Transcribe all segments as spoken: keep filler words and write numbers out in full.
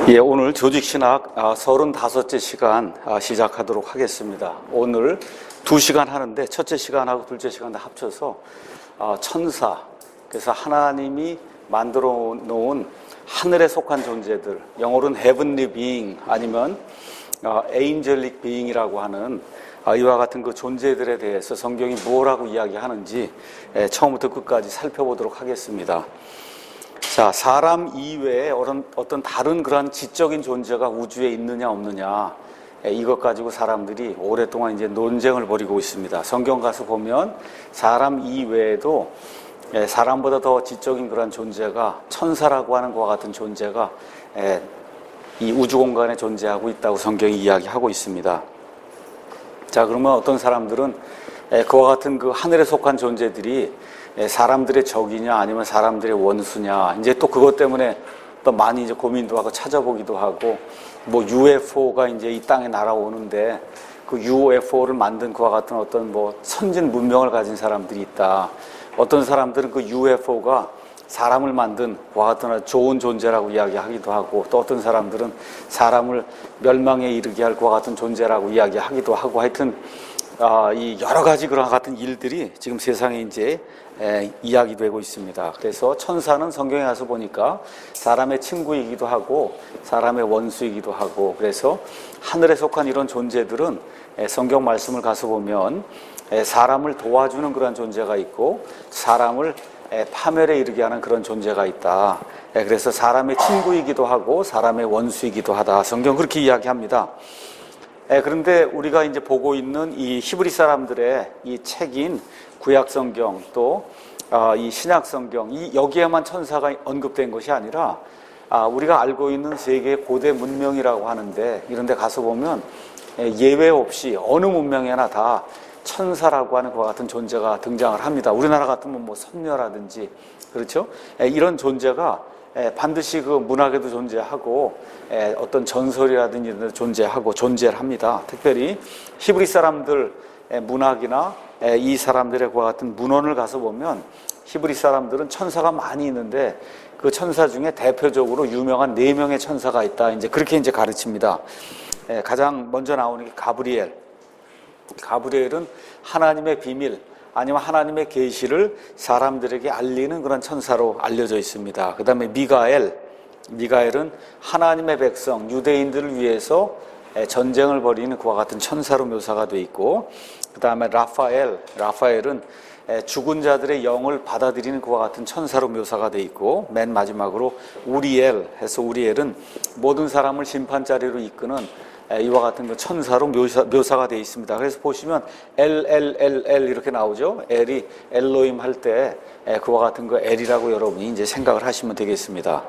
예, 오늘 조직신학 서른다섯째 시간 시작하도록 하겠습니다. 오늘 두 시간 하는데 첫째 시간하고 둘째 시간 다 합쳐서 천사, 그래서 하나님이 만들어 놓은 하늘에 속한 존재들, 영어로는 heavenly being 아니면 angelic being이라고 하는 이와 같은 그 존재들에 대해서 성경이 뭐라고 이야기하는지 처음부터 끝까지 살펴보도록 하겠습니다. 자, 사람 이외에 어떤 다른 그런 지적인 존재가 우주에 있느냐 없느냐, 이것 가지고 사람들이 오랫동안 이제 논쟁을 벌이고 있습니다. 성경 가서 보면 사람 이외에도 사람보다 더 지적인 그런 존재가, 천사라고 하는 것과 같은 존재가 이 우주 공간에 존재하고 있다고 성경이 이야기하고 있습니다. 자, 그러면 어떤 사람들은 그와 같은 그 하늘에 속한 존재들이 사람들의 적이냐 아니면 사람들의 원수냐, 이제 또 그것 때문에 또 많이 이제 고민도 하고 찾아보기도 하고, 뭐 유에프오가 이제 이 땅에 날아오는데 그 유에프오를 만든 그와 같은 어떤 뭐 선진 문명을 가진 사람들이 있다. 어떤 사람들은 그 유에프오가 사람을 만든 그와 같은 좋은 존재라고 이야기하기도 하고, 또 어떤 사람들은 사람을 멸망에 이르게 할 그와 같은 존재라고 이야기하기도 하고, 하여튼 아, 이 여러 가지 그런 같은 일들이 지금 세상에 이제 에, 이야기되고 있습니다. 그래서 천사는 성경에 가서 보니까 사람의 친구이기도 하고 사람의 원수이기도 하고, 그래서 하늘에 속한 이런 존재들은 에, 성경 말씀을 가서 보면 에, 사람을 도와주는 그런 존재가 있고 사람을 에, 파멸에 이르게 하는 그런 존재가 있다. 에, 그래서 사람의 친구이기도 하고 사람의 원수이기도 하다. 성경 그렇게 이야기합니다. 예, 그런데 우리가 이제 보고 있는 이 히브리 사람들의 이 책인 구약 성경, 또 아, 이 신약 성경, 이 여기에만 천사가 언급된 것이 아니라 아, 우리가 알고 있는 세계의 고대 문명이라고 하는데, 이런 데 가서 보면 예외 없이 어느 문명에나 다 천사라고 하는 것과 같은 존재가 등장을 합니다. 우리나라 같으면 뭐 선녀라든지, 그렇죠? 예, 이런 존재가 반드시 그 문학에도 존재하고 어떤 전설이라든지 이런 데 존재하고 존재를 합니다. 특별히 히브리 사람들 문학이나 이 사람들의 그와 같은 문헌을 가서 보면 히브리 사람들은 천사가 많이 있는데 그 천사 중에 대표적으로 유명한 네 명의 천사가 있다. 이제 그렇게 이제 가르칩니다. 가장 먼저 나오는 게 가브리엘. 가브리엘은 하나님의 비밀, 아니면 하나님의 계시를 사람들에게 알리는 그런 천사로 알려져 있습니다. 그 다음에 미가엘, 미가엘은 하나님의 백성, 유대인들을 위해서 전쟁을 벌이는 그와 같은 천사로 묘사가 되어 있고, 그 다음에 라파엘, 라파엘은 죽은 자들의 영을 받아들이는 그와 같은 천사로 묘사가 되어 있고, 맨 마지막으로 우리엘 해서 우리엘은 모든 사람을 심판자리로 이끄는 이와 같은 그 천사로 묘사, 묘사가 되어 있습니다. 그래서 보시면 엘, 엘, 엘, 엘 이렇게 나오죠. 엘이 엘로임 할 때 그와 같은 그 엘이라고 여러분이 이제 생각을 하시면 되겠습니다.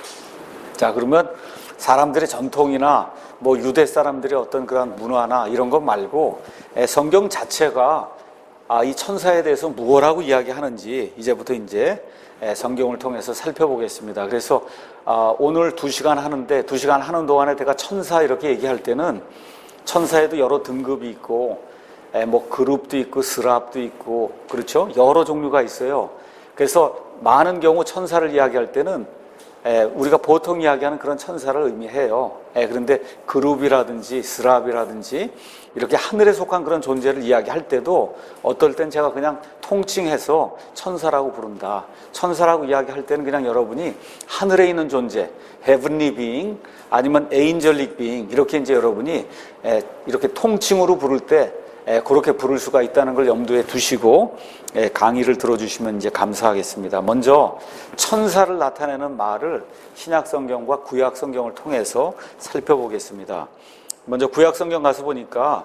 자, 그러면 사람들의 전통이나 뭐 유대 사람들의 어떤 그런 문화나 이런 것 말고 성경 자체가 아, 이 천사에 대해서 무엇라고 이야기하는지 이제부터 이제 성경을 통해서 살펴보겠습니다. 그래서 오늘 두 시간 하는데, 두 시간 하는 동안에 제가 천사 이렇게 얘기할 때는 천사에도 여러 등급이 있고 뭐 그룹도 있고 스랍도 있고, 그렇죠? 여러 종류가 있어요. 그래서 많은 경우 천사를 이야기할 때는 우리가 보통 이야기하는 그런 천사를 의미해요. 그런데 그룹이라든지 스랍이라든지 이렇게 하늘에 속한 그런 존재를 이야기할 때도 어떨 땐 제가 그냥 통칭해서 천사라고 부른다. 천사라고 이야기할 때는 그냥 여러분이 하늘에 있는 존재, heavenly being 아니면 angelic being, 이렇게 이제 여러분이 이렇게 통칭으로 부를 때 그렇게 부를 수가 있다는 걸 염두에 두시고 강의를 들어주시면 이제 감사하겠습니다. 먼저 천사를 나타내는 말을 신약 성경과 구약 성경을 통해서 살펴보겠습니다. 먼저 구약 성경 가서 보니까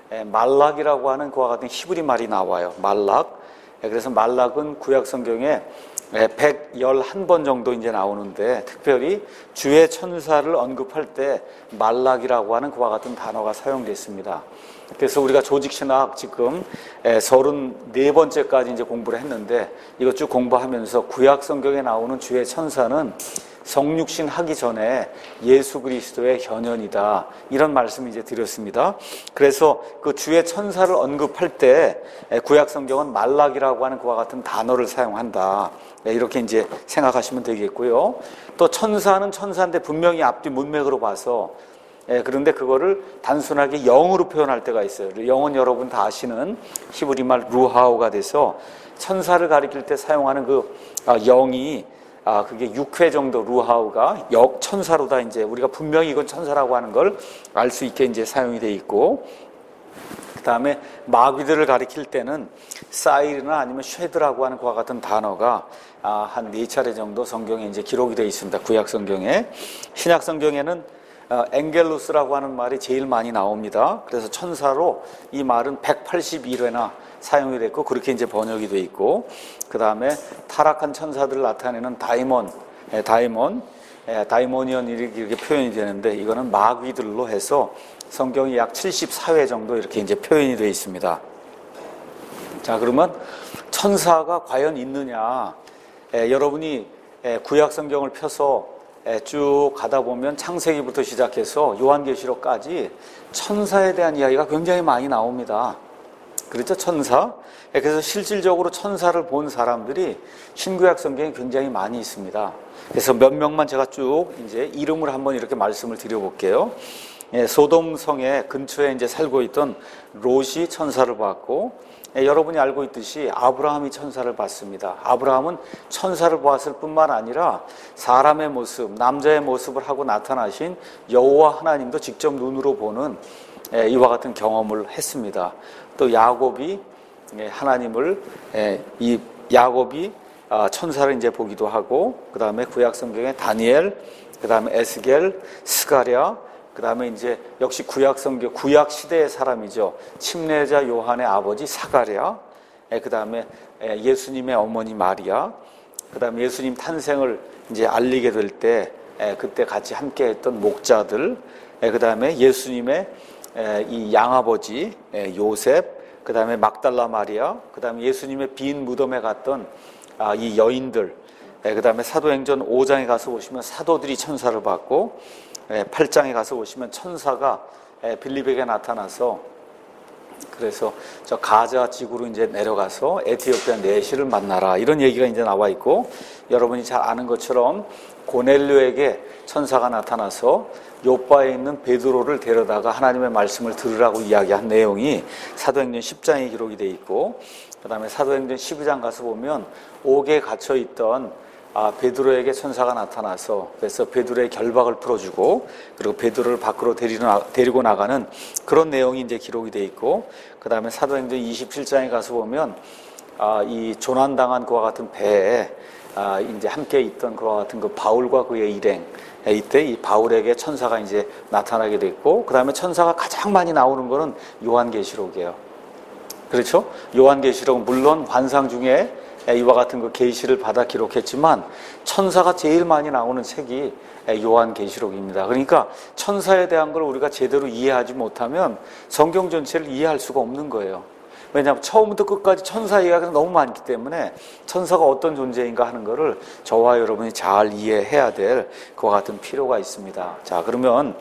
말락이라고 하는 그와 같은 히브리 말이 나와요. 말락. 그래서 말락은 구약 성경에 백십일 번 정도 이제 나오는데, 특별히 주의 천사를 언급할 때 말락이라고 하는 그와 같은 단어가 사용됐습니다. 그래서 우리가 조직신학 지금 서른네 번째까지 이제 공부를 했는데, 이것 쭉 공부하면서 구약 성경에 나오는 주의 천사는 성육신 하기 전에 예수 그리스도의 현현이다, 이런 말씀을 이제 드렸습니다. 그래서 그 주의 천사를 언급할 때 구약 성경은 말락이라고 하는 그와 같은 단어를 사용한다, 이렇게 이제 생각하시면 되겠고요. 또 천사는 천사인데 분명히 앞뒤 문맥으로 봐서 예, 그런데 그거를 단순하게 영으로 표현할 때가 있어요. 영은 여러분 다 아시는 히브리말 루하오가 돼서 천사를 가리킬 때 사용하는 그 아, 영이 아, 그게 육 회 정도 루하우가 역 천사로다 이제 우리가 분명히 이건 천사라고 하는 걸 알 수 있게 이제 사용이 돼 있고, 그 다음에 마귀들을 가리킬 때는 사이르나 아니면 쉐드라고 하는 그와 같은 단어가 아, 한 네 차례 정도 성경에 이제 기록이 되어 있습니다. 구약 성경에. 신약 성경에는 어, 엥겔루스라고 하는 말이 제일 많이 나옵니다. 그래서 천사로 이 말은 백팔십일 회나 사용이 됐고 그렇게 이제 번역이 돼 있고, 그 다음에 타락한 천사들을 나타내는 다이몬, 예, 다이몬, 예, 다이모니언 이렇게 표현이 되는데 이거는 마귀들로 해서 성경이 약 칠십사 회 정도 이렇게 이제 표현이 되어 있습니다. 자, 그러면 천사가 과연 있느냐? 예, 여러분이 예, 구약 성경을 펴서 쭉 가다 보면 창세기부터 시작해서 요한계시록까지 천사에 대한 이야기가 굉장히 많이 나옵니다. 그렇죠? 천사. 그래서 실질적으로 천사를 본 사람들이 신구약 성경에 굉장히 많이 있습니다. 그래서 몇 명만 제가 쭉 이제 이름을 한번 이렇게 말씀을 드려볼게요. 예, 소돔 성에 근처에 이제 살고 있던 롯이 천사를 봤고, 예, 여러분이 알고 있듯이 아브라함이 천사를 봤습니다. 아브라함은 천사를 보았을 뿐만 아니라 사람의 모습, 남자의 모습을 하고 나타나신 여호와 하나님도 직접 눈으로 보는 예, 이와 같은 경험을 했습니다. 또 야곱이 예, 하나님을 예, 이 야곱이 아, 천사를 이제 보기도 하고, 그 다음에 구약 성경에 다니엘, 그 다음에 에스겔, 스가랴, 그 다음에 이제 역시 구약 성경, 구약 시대의 사람이죠. 침례자 요한의 아버지 사가랴, 그 다음에 예수님의 어머니 마리아, 그 다음에 예수님 탄생을 이제 알리게 될 때 그때 같이 함께 했던 목자들, 그 다음에 예수님의 이 양아버지 요셉, 그 다음에 막달라 마리아, 그 다음에 예수님의 빈 무덤에 갔던 이 여인들, 그 다음에 사도행전 오 장에 가서 보시면 사도들이 천사를 봤고, 팔 장에 가서 보시면 천사가 빌립에게 나타나서 그래서 저 가자 지구로 이제 내려가서 에티오피아 내시를 만나라 이런 얘기가 이제 나와 있고, 여러분이 잘 아는 것처럼 고넬료에게 천사가 나타나서 요바에 있는 베드로를 데려다가 하나님의 말씀을 들으라고 이야기한 내용이 사도행전 십 장에 기록이 돼 있고, 그 다음에 사도행전 십이 장 가서 보면 옥에 갇혀 있던 아, 베드로에게 천사가 나타나서 그래서 베드로의 결박을 풀어주고 그리고 베드로를 밖으로 데리고 나가는 그런 내용이 이제 기록이 돼 있고, 그 다음에 사도행전 이십칠 장에 가서 보면 아, 이 조난당한 그와 같은 배에 아, 이제 함께 있던 그와 같은 그 바울과 그의 일행, 이때 이 바울에게 천사가 이제 나타나게 됐고, 그 다음에 천사가 가장 많이 나오는 거는 요한계시록이에요. 그렇죠? 요한계시록은 물론 환상 중에 이와 같은 그 계시를 받아 기록했지만 천사가 제일 많이 나오는 책이 요한계시록입니다. 그러니까 천사에 대한 걸 우리가 제대로 이해하지 못하면 성경 전체를 이해할 수가 없는 거예요. 왜냐하면 처음부터 끝까지 천사 이야기가 너무 많기 때문에 천사가 어떤 존재인가 하는 거를 저와 여러분이 잘 이해해야 될 그와 같은 필요가 있습니다. 자, 그러면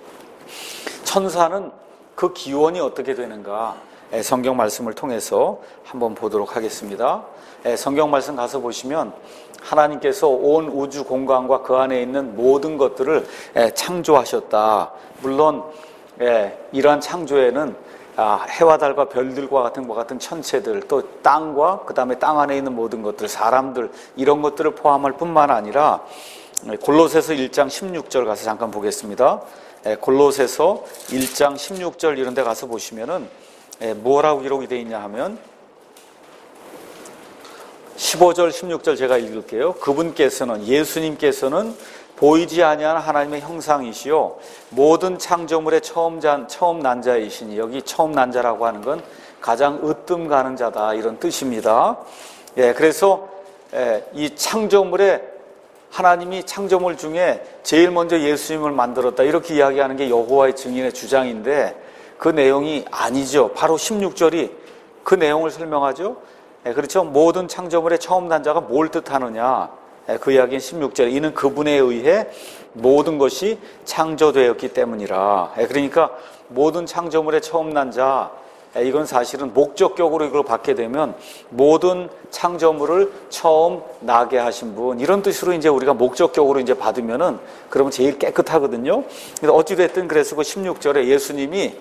천사는 그 기원이 어떻게 되는가 성경 말씀을 통해서 한번 보도록 하겠습니다. 성경 말씀 가서 보시면 하나님께서 온 우주 공간과 그 안에 있는 모든 것들을 창조하셨다. 물론 이러한 창조에는 해와 달과 별들과 같은 것 같은 천체들, 또 땅과 그 다음에 땅 안에 있는 모든 것들, 사람들 이런 것들을 포함할 뿐만 아니라 골로새서 일 장 십육 절 가서 잠깐 보겠습니다. 골로새서 일 장 십육 절 이런 데 가서 보시면은 뭐라고 기록이 되어 있냐 하면 십오 절 십육 절 제가 읽을게요. 그분께서는 예수님께서는 보이지 아니하는 하나님의 형상이시요 모든 창조물의 처음, 자, 처음 난 자이시니, 여기 처음 난 자라고 하는 건 가장 으뜸 가는 자다 이런 뜻입니다. 예, 그래서 예, 이 창조물의 하나님이 창조물 중에 제일 먼저 예수님을 만들었다 이렇게 이야기하는 게 여호와의 증인의 주장인데 그 내용이 아니죠. 바로 십육 절이 그 내용을 설명하죠. 예, 그렇죠. 모든 창조물의 처음 난 자가 뭘 뜻하느냐. 예, 그 이야기는 십육 절. 이는 그분에 의해 모든 것이 창조되었기 때문이라. 예, 그러니까 모든 창조물의 처음 난 자, 이건 사실은 목적격으로 이걸 받게 되면 모든 창조물을 처음 나게 하신 분, 이런 뜻으로 이제 우리가 목적격으로 이제 받으면은 그러면 제일 깨끗하거든요. 그래서 어찌됐든 그래서 그 십육 절에 예수님이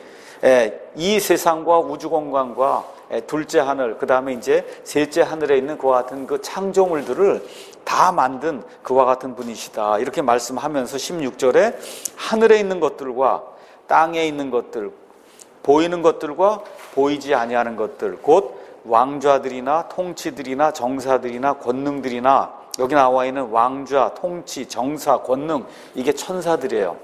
이 세상과 우주 공간과 둘째 하늘, 그 다음에 이제 셋째 하늘에 있는 그와 같은 그 창조물들을 다 만든 그와 같은 분이시다, 이렇게 말씀하면서 십육 절에 하늘에 있는 것들과 땅에 있는 것들, 보이는 것들과 보이지 아니하는 것들, 곧 왕좌들이나 통치들이나 정사들이나 권능들이나, 여기 나와 있는 왕좌, 통치, 정사, 권능, 이게 천사들이에요.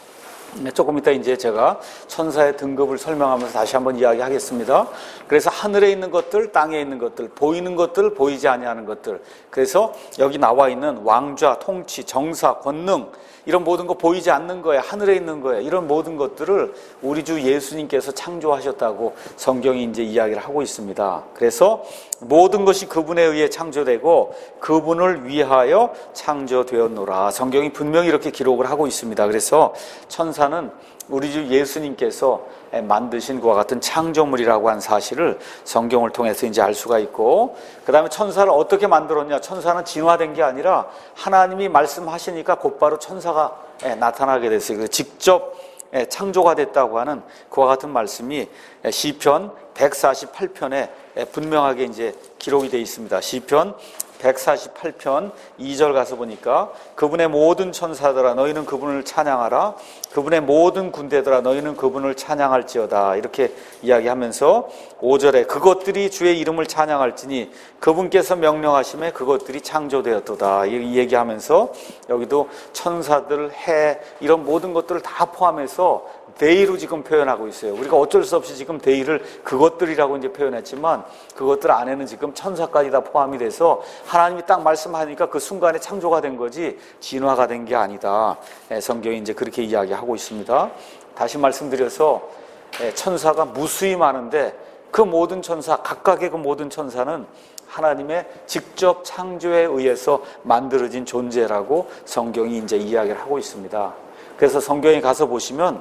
조금 이따 이제 제가 천사의 등급을 설명하면서 다시 한번 이야기하겠습니다. 그래서 하늘에 있는 것들, 땅에 있는 것들, 보이는 것들, 보이지 아니하는 것들, 그래서 여기 나와 있는 왕좌, 통치, 정사, 권능, 이런 모든 거 보이지 않는 거예요. 하늘에 있는 거예요. 이런 모든 것들을 우리 주 예수님께서 창조하셨다고 성경이 이제 이야기를 하고 있습니다. 그래서 모든 것이 그분에 의해 창조되고 그분을 위하여 창조되었노라, 성경이 분명히 이렇게 기록을 하고 있습니다. 그래서 천사는 우리 주 예수님께서 만드신 그와 같은 창조물이라고 한 사실을 성경을 통해서 이제 알 수가 있고, 그 다음에 천사를 어떻게 만들었냐? 천사는 진화된 게 아니라 하나님이 말씀하시니까 곧바로 천사가 나타나게 됐어요. 그래서 직접 창조가 됐다고 하는 그와 같은 말씀이 시편 백사십팔 편에 분명하게 이제 기록이 되어 있습니다. 시편 백사십팔 편 이 절 가서 보니까 그분의 모든 천사들아 너희는 그분을 찬양하라, 그분의 모든 군대들아 너희는 그분을 찬양할지어다, 이렇게 이야기하면서 오 절에 그것들이 주의 이름을 찬양할지니 그분께서 명령하심에 그것들이 창조되었도다, 이 얘기하면서 여기도 천사들, 해, 이런 모든 것들을 다 포함해서 데이로 지금 표현하고 있어요. 우리가 어쩔 수 없이 지금 데이를 그것들이라고 이제 표현했지만 그것들 안에는 지금 천사까지 다 포함이 돼서 하나님이 딱 말씀하니까 그 순간에 창조가 된 거지 진화가 된 게 아니다. 성경이 이제 그렇게 이야기하고 있습니다. 다시 말씀드려서 천사가 무수히 많은데 그 모든 천사, 각각의 그 모든 천사는 하나님의 직접 창조에 의해서 만들어진 존재라고 성경이 이제 이야기를 하고 있습니다. 그래서 성경에 가서 보시면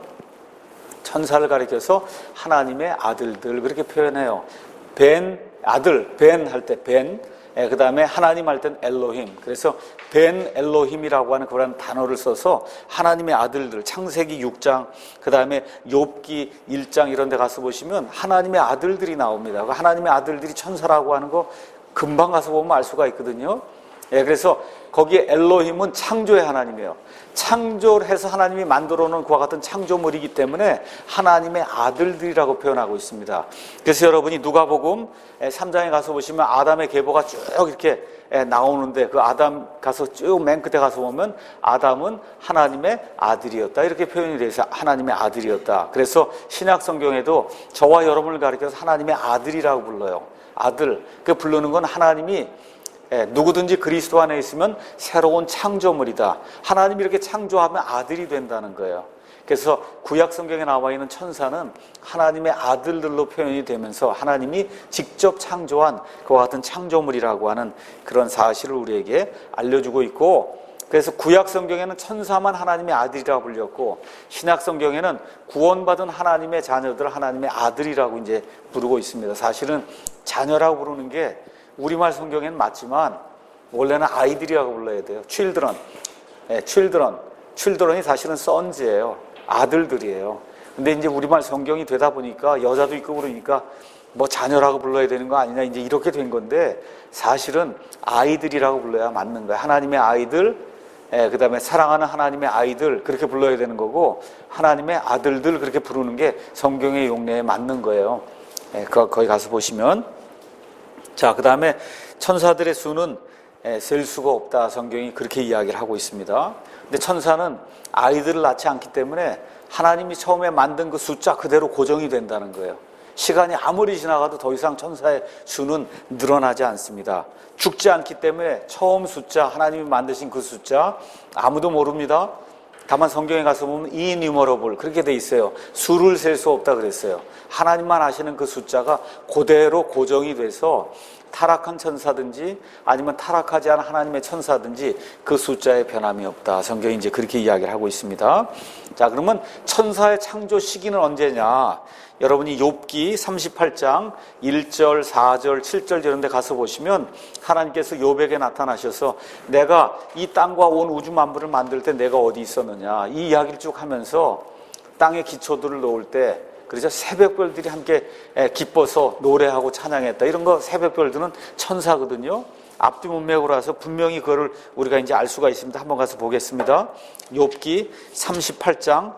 천사를 가리켜서 하나님의 아들들 그렇게 표현해요. 벤, 아들, 벤 할 때 벤, 그 다음에 하나님 할 땐 엘로힘. 그래서 벤 엘로힘이라고 하는 그런 단어를 써서 하나님의 아들들, 창세기 육 장, 그 다음에 욥기 일 장 이런 데 가서 보시면 하나님의 아들들이 나옵니다. 하나님의 아들들이 천사라고 하는 거 금방 가서 보면 알 수가 있거든요. 예, 그래서 거기에 엘로힘은 창조의 하나님이에요. 창조를 해서 하나님이 만들어 놓은 그와 같은 창조물이기 때문에 하나님의 아들들이라고 표현하고 있습니다. 그래서 여러분이 누가복음 삼 장에 가서 보시면 아담의 계보가 쭉 이렇게 나오는데 그 아담 가서 쭉 맨 끝에 가서 보면 아담은 하나님의 아들이었다, 이렇게 표현이 돼서 하나님의 아들이었다. 그래서 신약 성경에도 저와 여러분을 가리켜서 하나님의 아들이라고 불러요. 아들, 그 부르는 건 하나님이 예, 누구든지 그리스도 안에 있으면 새로운 창조물이다. 하나님이 이렇게 창조하면 아들이 된다는 거예요. 그래서 구약 성경에 나와 있는 천사는 하나님의 아들들로 표현이 되면서 하나님이 직접 창조한 그와 같은 창조물이라고 하는 그런 사실을 우리에게 알려주고 있고, 그래서 구약 성경에는 천사만 하나님의 아들이라고 불렸고 신약 성경에는 구원받은 하나님의 자녀들 하나님의 아들이라고 이제 부르고 있습니다. 사실은 자녀라고 부르는 게 우리말 성경에는 맞지만 원래는 아이들이라고 불러야 돼요. children, 네, children, children이 사실은 sons예요. 아들들이에요. 근데 이제 우리말 성경이 되다 보니까 여자도 있고 그러니까 뭐 자녀라고 불러야 되는 거 아니냐 이제 이렇게 된 건데 사실은 아이들이라고 불러야 맞는 거예요. 하나님의 아이들, 예, 그 다음에 사랑하는 하나님의 아이들 그렇게 불러야 되는 거고 하나님의 아들들 그렇게 부르는 게 성경의 용례에 맞는 거예요. 예, 거기 가서 보시면 자, 그 다음에 천사들의 수는 셀 수가 없다. 성경이 그렇게 이야기를 하고 있습니다. 근데 천사는 아이들을 낳지 않기 때문에 하나님이 처음에 만든 그 숫자 그대로 고정이 된다는 거예요. 시간이 아무리 지나가도 더 이상 천사의 수는 늘어나지 않습니다. 죽지 않기 때문에 처음 숫자, 하나님이 만드신 그 숫자 아무도 모릅니다. 다만 성경에 가서 보면 innumerable 그렇게 돼 있어요. 수를 셀 수 없다 그랬어요. 하나님만 아시는 그 숫자가 그대로 고정이 돼서 타락한 천사든지 아니면 타락하지 않은 하나님의 천사든지 그 숫자에 변함이 없다. 성경이 이제 그렇게 이야기를 하고 있습니다. 자, 그러면 천사의 창조 시기는 언제냐? 여러분이 욥기 삼십팔 장 일 절, 사 절, 칠 절 이런 데 가서 보시면 하나님께서 욥에게 나타나셔서 내가 이 땅과 온 우주 만물을 만들 때 내가 어디 있었느냐 이 이야기를 쭉 하면서 땅의 기초들을 놓을 때 그래서 새벽별들이 함께 기뻐서 노래하고 찬양했다. 이런 거 새벽별들은 천사거든요. 앞뒤 문맥으로 와서 분명히 그거를 우리가 이제 알 수가 있습니다. 한번 가서 보겠습니다. 욥기 삼십팔 장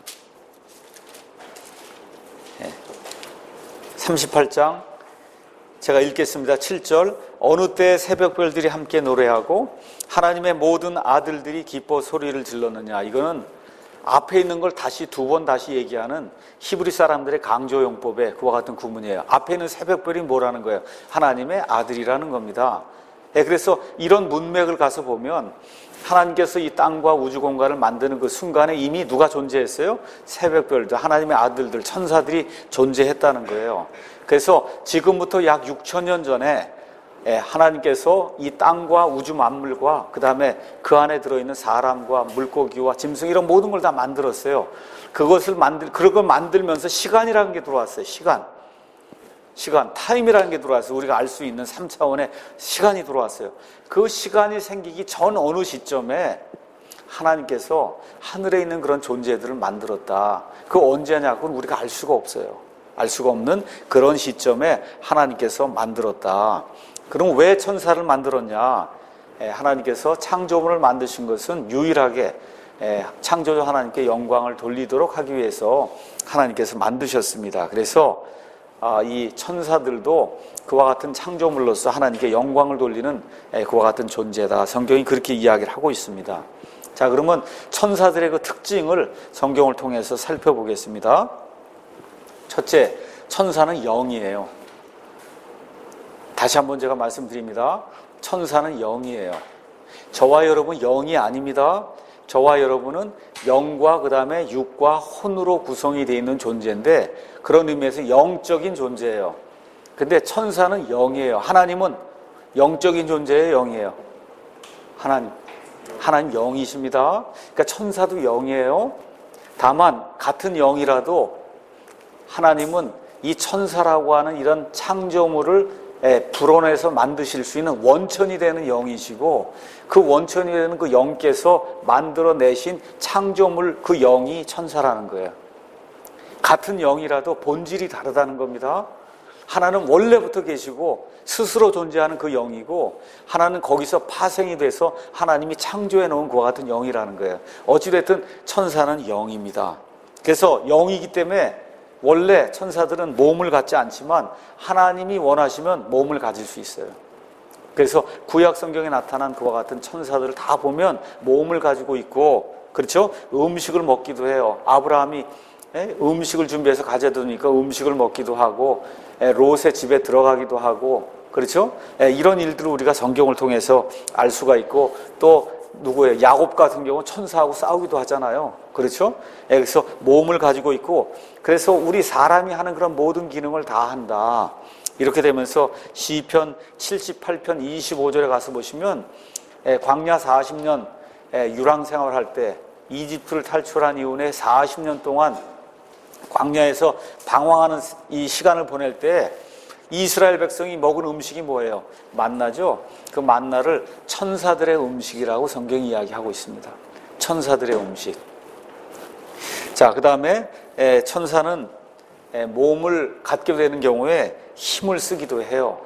삼십팔 장 제가 읽겠습니다. 칠 절 어느 때 새벽별들이 함께 노래하고 하나님의 모든 아들들이 기뻐 소리를 질렀느냐. 이거는 앞에 있는 걸 다시 두 번 다시 얘기하는 히브리 사람들의 강조용법에 그와 같은 구문이에요. 앞에 있는 새벽별이 뭐라는 거예요? 하나님의 아들이라는 겁니다. 예, 그래서 이런 문맥을 가서 보면 하나님께서 이 땅과 우주 공간을 만드는 그 순간에 이미 누가 존재했어요? 새벽별들, 하나님의 아들들, 천사들이 존재했다는 거예요. 그래서 지금부터 약 육천 년 전에 하나님께서 이 땅과 우주 만물과 그 다음에 그 안에 들어있는 사람과 물고기와 짐승 이런 모든 걸 다 만들었어요. 그것을 만들, 그런 걸 만들면서 시간이라는 게 들어왔어요. 시간. 시간, 타임이라는 게 들어왔어요. 우리가 알 수 있는 삼 차원의 시간이 들어왔어요. 그 시간이 생기기 전 어느 시점에 하나님께서 하늘에 있는 그런 존재들을 만들었다. 그 언제냐? 그건 우리가 알 수가 없어요. 알 수가 없는 그런 시점에 하나님께서 만들었다. 그럼 왜 천사를 만들었냐? 하나님께서 창조물을 만드신 것은 유일하게 창조주 하나님께 영광을 돌리도록 하기 위해서 하나님께서 만드셨습니다. 그래서 이 천사들도 그와 같은 창조물로서 하나님께 영광을 돌리는 그와 같은 존재다. 성경이 그렇게 이야기를 하고 있습니다. 자, 그러면 천사들의 그 특징을 성경을 통해서 살펴보겠습니다. 첫째, 천사는 영이에요. 다시 한번 제가 말씀드립니다. 천사는 영이에요. 저와 여러분 영이 아닙니다. 저와 여러분은 영과 그 다음에 육과 혼으로 구성이 되어 있는 존재인데 그런 의미에서 영적인 존재예요. 근데 천사는 영이에요. 하나님은 영적인 존재예요, 영이에요? 하나님. 하나님 영이십니다. 그러니까 천사도 영이에요. 다만 같은 영이라도 하나님은 이 천사라고 하는 이런 창조물을 불어내서 만드실 수 있는 원천이 되는 영이시고 그 원천이 되는 그 영께서 만들어내신 창조물 그 영이 천사라는 거예요. 같은 영이라도 본질이 다르다는 겁니다. 하나는 원래부터 계시고 스스로 존재하는 그 영이고 하나는 거기서 파생이 돼서 하나님이 창조해 놓은 그와 같은 영이라는 거예요. 어찌됐든 천사는 영입니다. 그래서 영이기 때문에 원래 천사들은 몸을 갖지 않지만 하나님이 원하시면 몸을 가질 수 있어요. 그래서 구약 성경에 나타난 그와 같은 천사들을 다 보면 몸을 가지고 있고, 그렇죠? 음식을 먹기도 해요. 아브라함이 음식을 준비해서 가져두니까 음식을 먹기도 하고 롯의 집에 들어가기도 하고, 그렇죠? 이런 일들을 우리가 성경을 통해서 알 수가 있고, 또 누구예요? 야곱 같은 경우는 천사하고 싸우기도 하잖아요. 그렇죠? 그래서 몸을 가지고 있고, 그래서 우리 사람이 하는 그런 모든 기능을 다 한다. 이렇게 되면서 시편 칠십팔 편 이십오 절에 가서 보시면 광야 사십 년 유랑 생활할 때 이집트를 탈출한 이후에 사십 년 동안 광야에서 방황하는 이 시간을 보낼 때 이스라엘 백성이 먹은 음식이 뭐예요? 만나죠? 그 만나를 천사들의 음식이라고 성경이 이야기하고 있습니다. 천사들의 음식. 자, 그 다음에 천사는 몸을 갖게 되는 경우에 힘을 쓰기도 해요.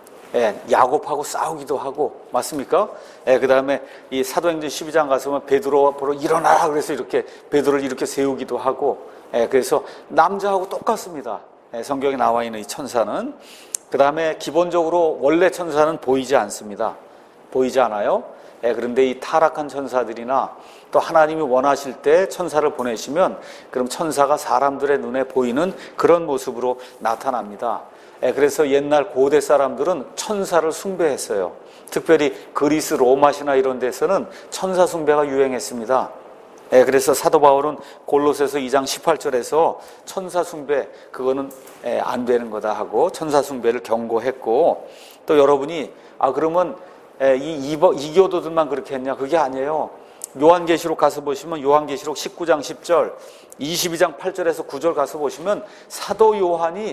야곱하고 싸우기도 하고, 맞습니까? 그 다음에 이 사도행전 십이 장 가서 보면 베드로 앞으로 일어나라 그래서 이렇게 베드로를 이렇게 세우기도 하고, 그래서 남자하고 똑같습니다. 성경에 나와 있는 이 천사는. 그 다음에 기본적으로 원래 천사는 보이지 않습니다. 보이지 않아요. 그런데 이 타락한 천사들이나 또 하나님이 원하실 때 천사를 보내시면 그럼 천사가 사람들의 눈에 보이는 그런 모습으로 나타납니다. 그래서 옛날 고대 사람들은 천사를 숭배했어요. 특별히 그리스 로마 신화 이런 데서는 천사 숭배가 유행했습니다. 그래서 사도 바울은 골로새서 이 장 십팔 절에서 천사 숭배 그거는 안 되는 거다 하고 천사 숭배를 경고했고, 또 여러분이 아 그러면 이 이교도들만 그렇게 했냐? 그게 아니에요. 요한계시록 가서 보시면 요한계시록 십구 장 십 절, 이십이 장 팔 절에서 구 절 가서 보시면 사도 요한이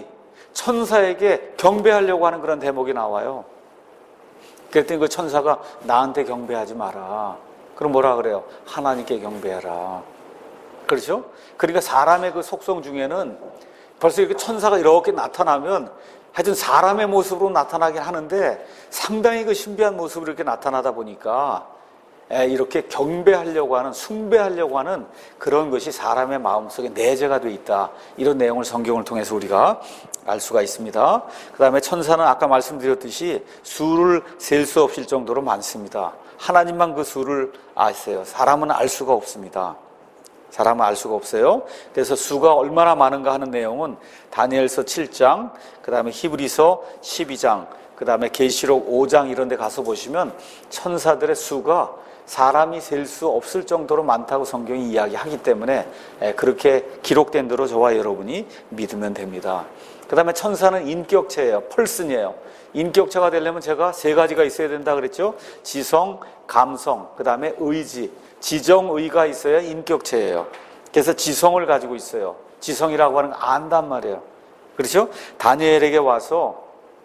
천사에게 경배하려고 하는 그런 대목이 나와요. 그랬더니 그 천사가 나한테 경배하지 마라. 그럼 뭐라 그래요? 하나님께 경배하라. 그렇죠? 그러니까 사람의 그 속성 중에는 벌써 이렇게 천사가 이렇게 나타나면 하여튼 사람의 모습으로 나타나긴 하는데 상당히 그 신비한 모습으로 이렇게 나타나다 보니까 이렇게 경배하려고 하는, 숭배하려고 하는 그런 것이 사람의 마음속에 내재가 돼 있다. 이런 내용을 성경을 통해서 우리가 알 수가 있습니다. 그 다음에 천사는 아까 말씀드렸듯이 수를 셀 수 없을 정도로 많습니다. 하나님만 그 수를 아세요. 사람은 알 수가 없습니다. 사람은 알 수가 없어요. 그래서 수가 얼마나 많은가 하는 내용은 다니엘서 칠 장, 그 다음에 히브리서 십이 장, 그 다음에 계시록 오 장 이런 데 가서 보시면 천사들의 수가 사람이 셀 수 없을 정도로 많다고 성경이 이야기하기 때문에 그렇게 기록된 대로 저와 여러분이 믿으면 됩니다. 그 다음에 천사는 인격체예요. 펄슨이에요. 인격체가 되려면 제가 세 가지가 있어야 된다 그랬죠. 지성, 감성, 그 다음에 의지, 지정의가 있어야 인격체예요. 그래서 지성을 가지고 있어요. 지성이라고 하는 거 안단 말이에요. 그렇죠? 다니엘에게 와서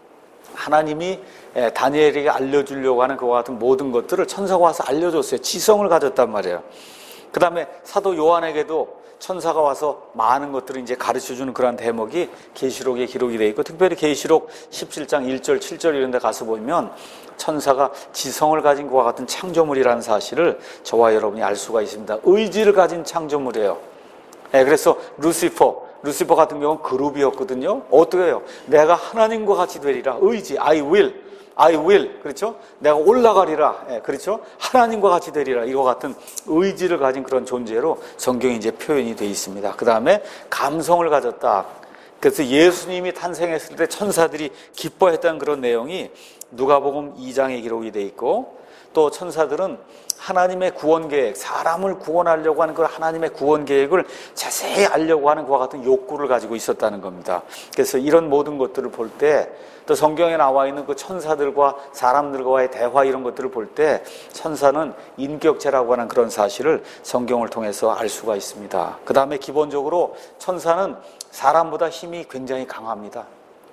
하나님이 다니엘에게 알려주려고 하는 그와 같은 모든 것들을 천사가 와서 알려줬어요. 지성을 가졌단 말이에요. 그 다음에 사도 요한에게도 천사가 와서 많은 것들을 이제 가르쳐주는 그런 대목이 계시록에 기록이 되어 있고, 특별히 계시록 십칠 장 일 절, 칠 절 이런 데 가서 보면 천사가 지성을 가진 것과 같은 창조물이라는 사실을 저와 여러분이 알 수가 있습니다. 의지를 가진 창조물이에요. 네, 그래서 루시퍼, 루시퍼 같은 경우는 그룹이었거든요. 어떻게 해요? 내가 하나님과 같이 되리라. 의지, I will, I will. 그렇죠? 내가 올라가리라. 예, 그렇죠? 하나님과 같이 되리라. 이와 같은 의지를 가진 그런 존재로 성경이 이제 표현이 되어 있습니다. 그 다음에 감성을 가졌다. 그래서 예수님이 탄생했을 때 천사들이 기뻐했던 그런 내용이 누가복음 이 장에 기록이 되어 있고, 또 천사들은 하나님의 구원 계획, 사람을 구원하려고 하는 그 하나님의 구원 계획을 자세히 알려고 하는 그와 같은 욕구를 가지고 있었다는 겁니다. 그래서 이런 모든 것들을 볼 때, 또 성경에 나와 있는 그 천사들과 사람들과의 대화 이런 것들을 볼 때 천사는 인격체라고 하는 그런 사실을 성경을 통해서 알 수가 있습니다. 그 다음에 기본적으로 천사는 사람보다 힘이 굉장히 강합니다.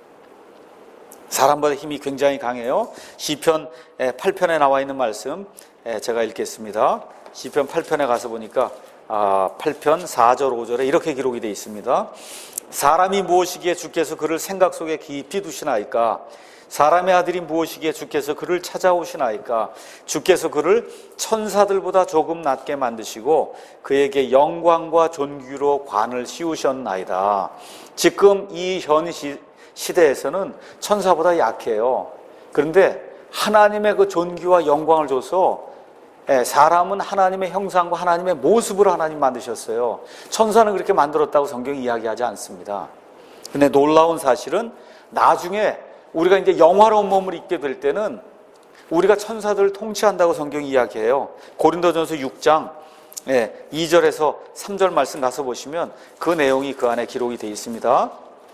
사람보다 힘이 굉장히 강해요. 시편 팔 편에 나와 있는 말씀 제가 읽겠습니다. 시편 팔 편에 가서 보니까 팔 편 사 절 오 절에 이렇게 기록이 되어 있습니다. 사람이 무엇이기에 주께서 그를 생각 속에 깊이 두시나이까? 사람의 아들이 무엇이기에 주께서 그를 찾아오시나이까? 주께서 그를 천사들보다 조금 낮게 만드시고 그에게 영광과 존귀로 관을 씌우셨나이다. 지금 이 현 시, 시대에서는 천사보다 약해요. 그런데 하나님의 그 존귀와 영광을 줘서 사람은 하나님의 형상과 하나님의 모습으로 하나님 만드셨어요. 천사는 그렇게 만들었다고 성경이 이야기하지 않습니다. 근데 놀라운 사실은 나중에 우리가 이제 영화로운 몸을 입게 될 때는 우리가 천사들을 통치한다고 성경이 이야기해요. 고린도전서 육 장 이 절에서 삼 절 말씀 가서 보시면 그 내용이 그 안에 기록이 되어 있습니다.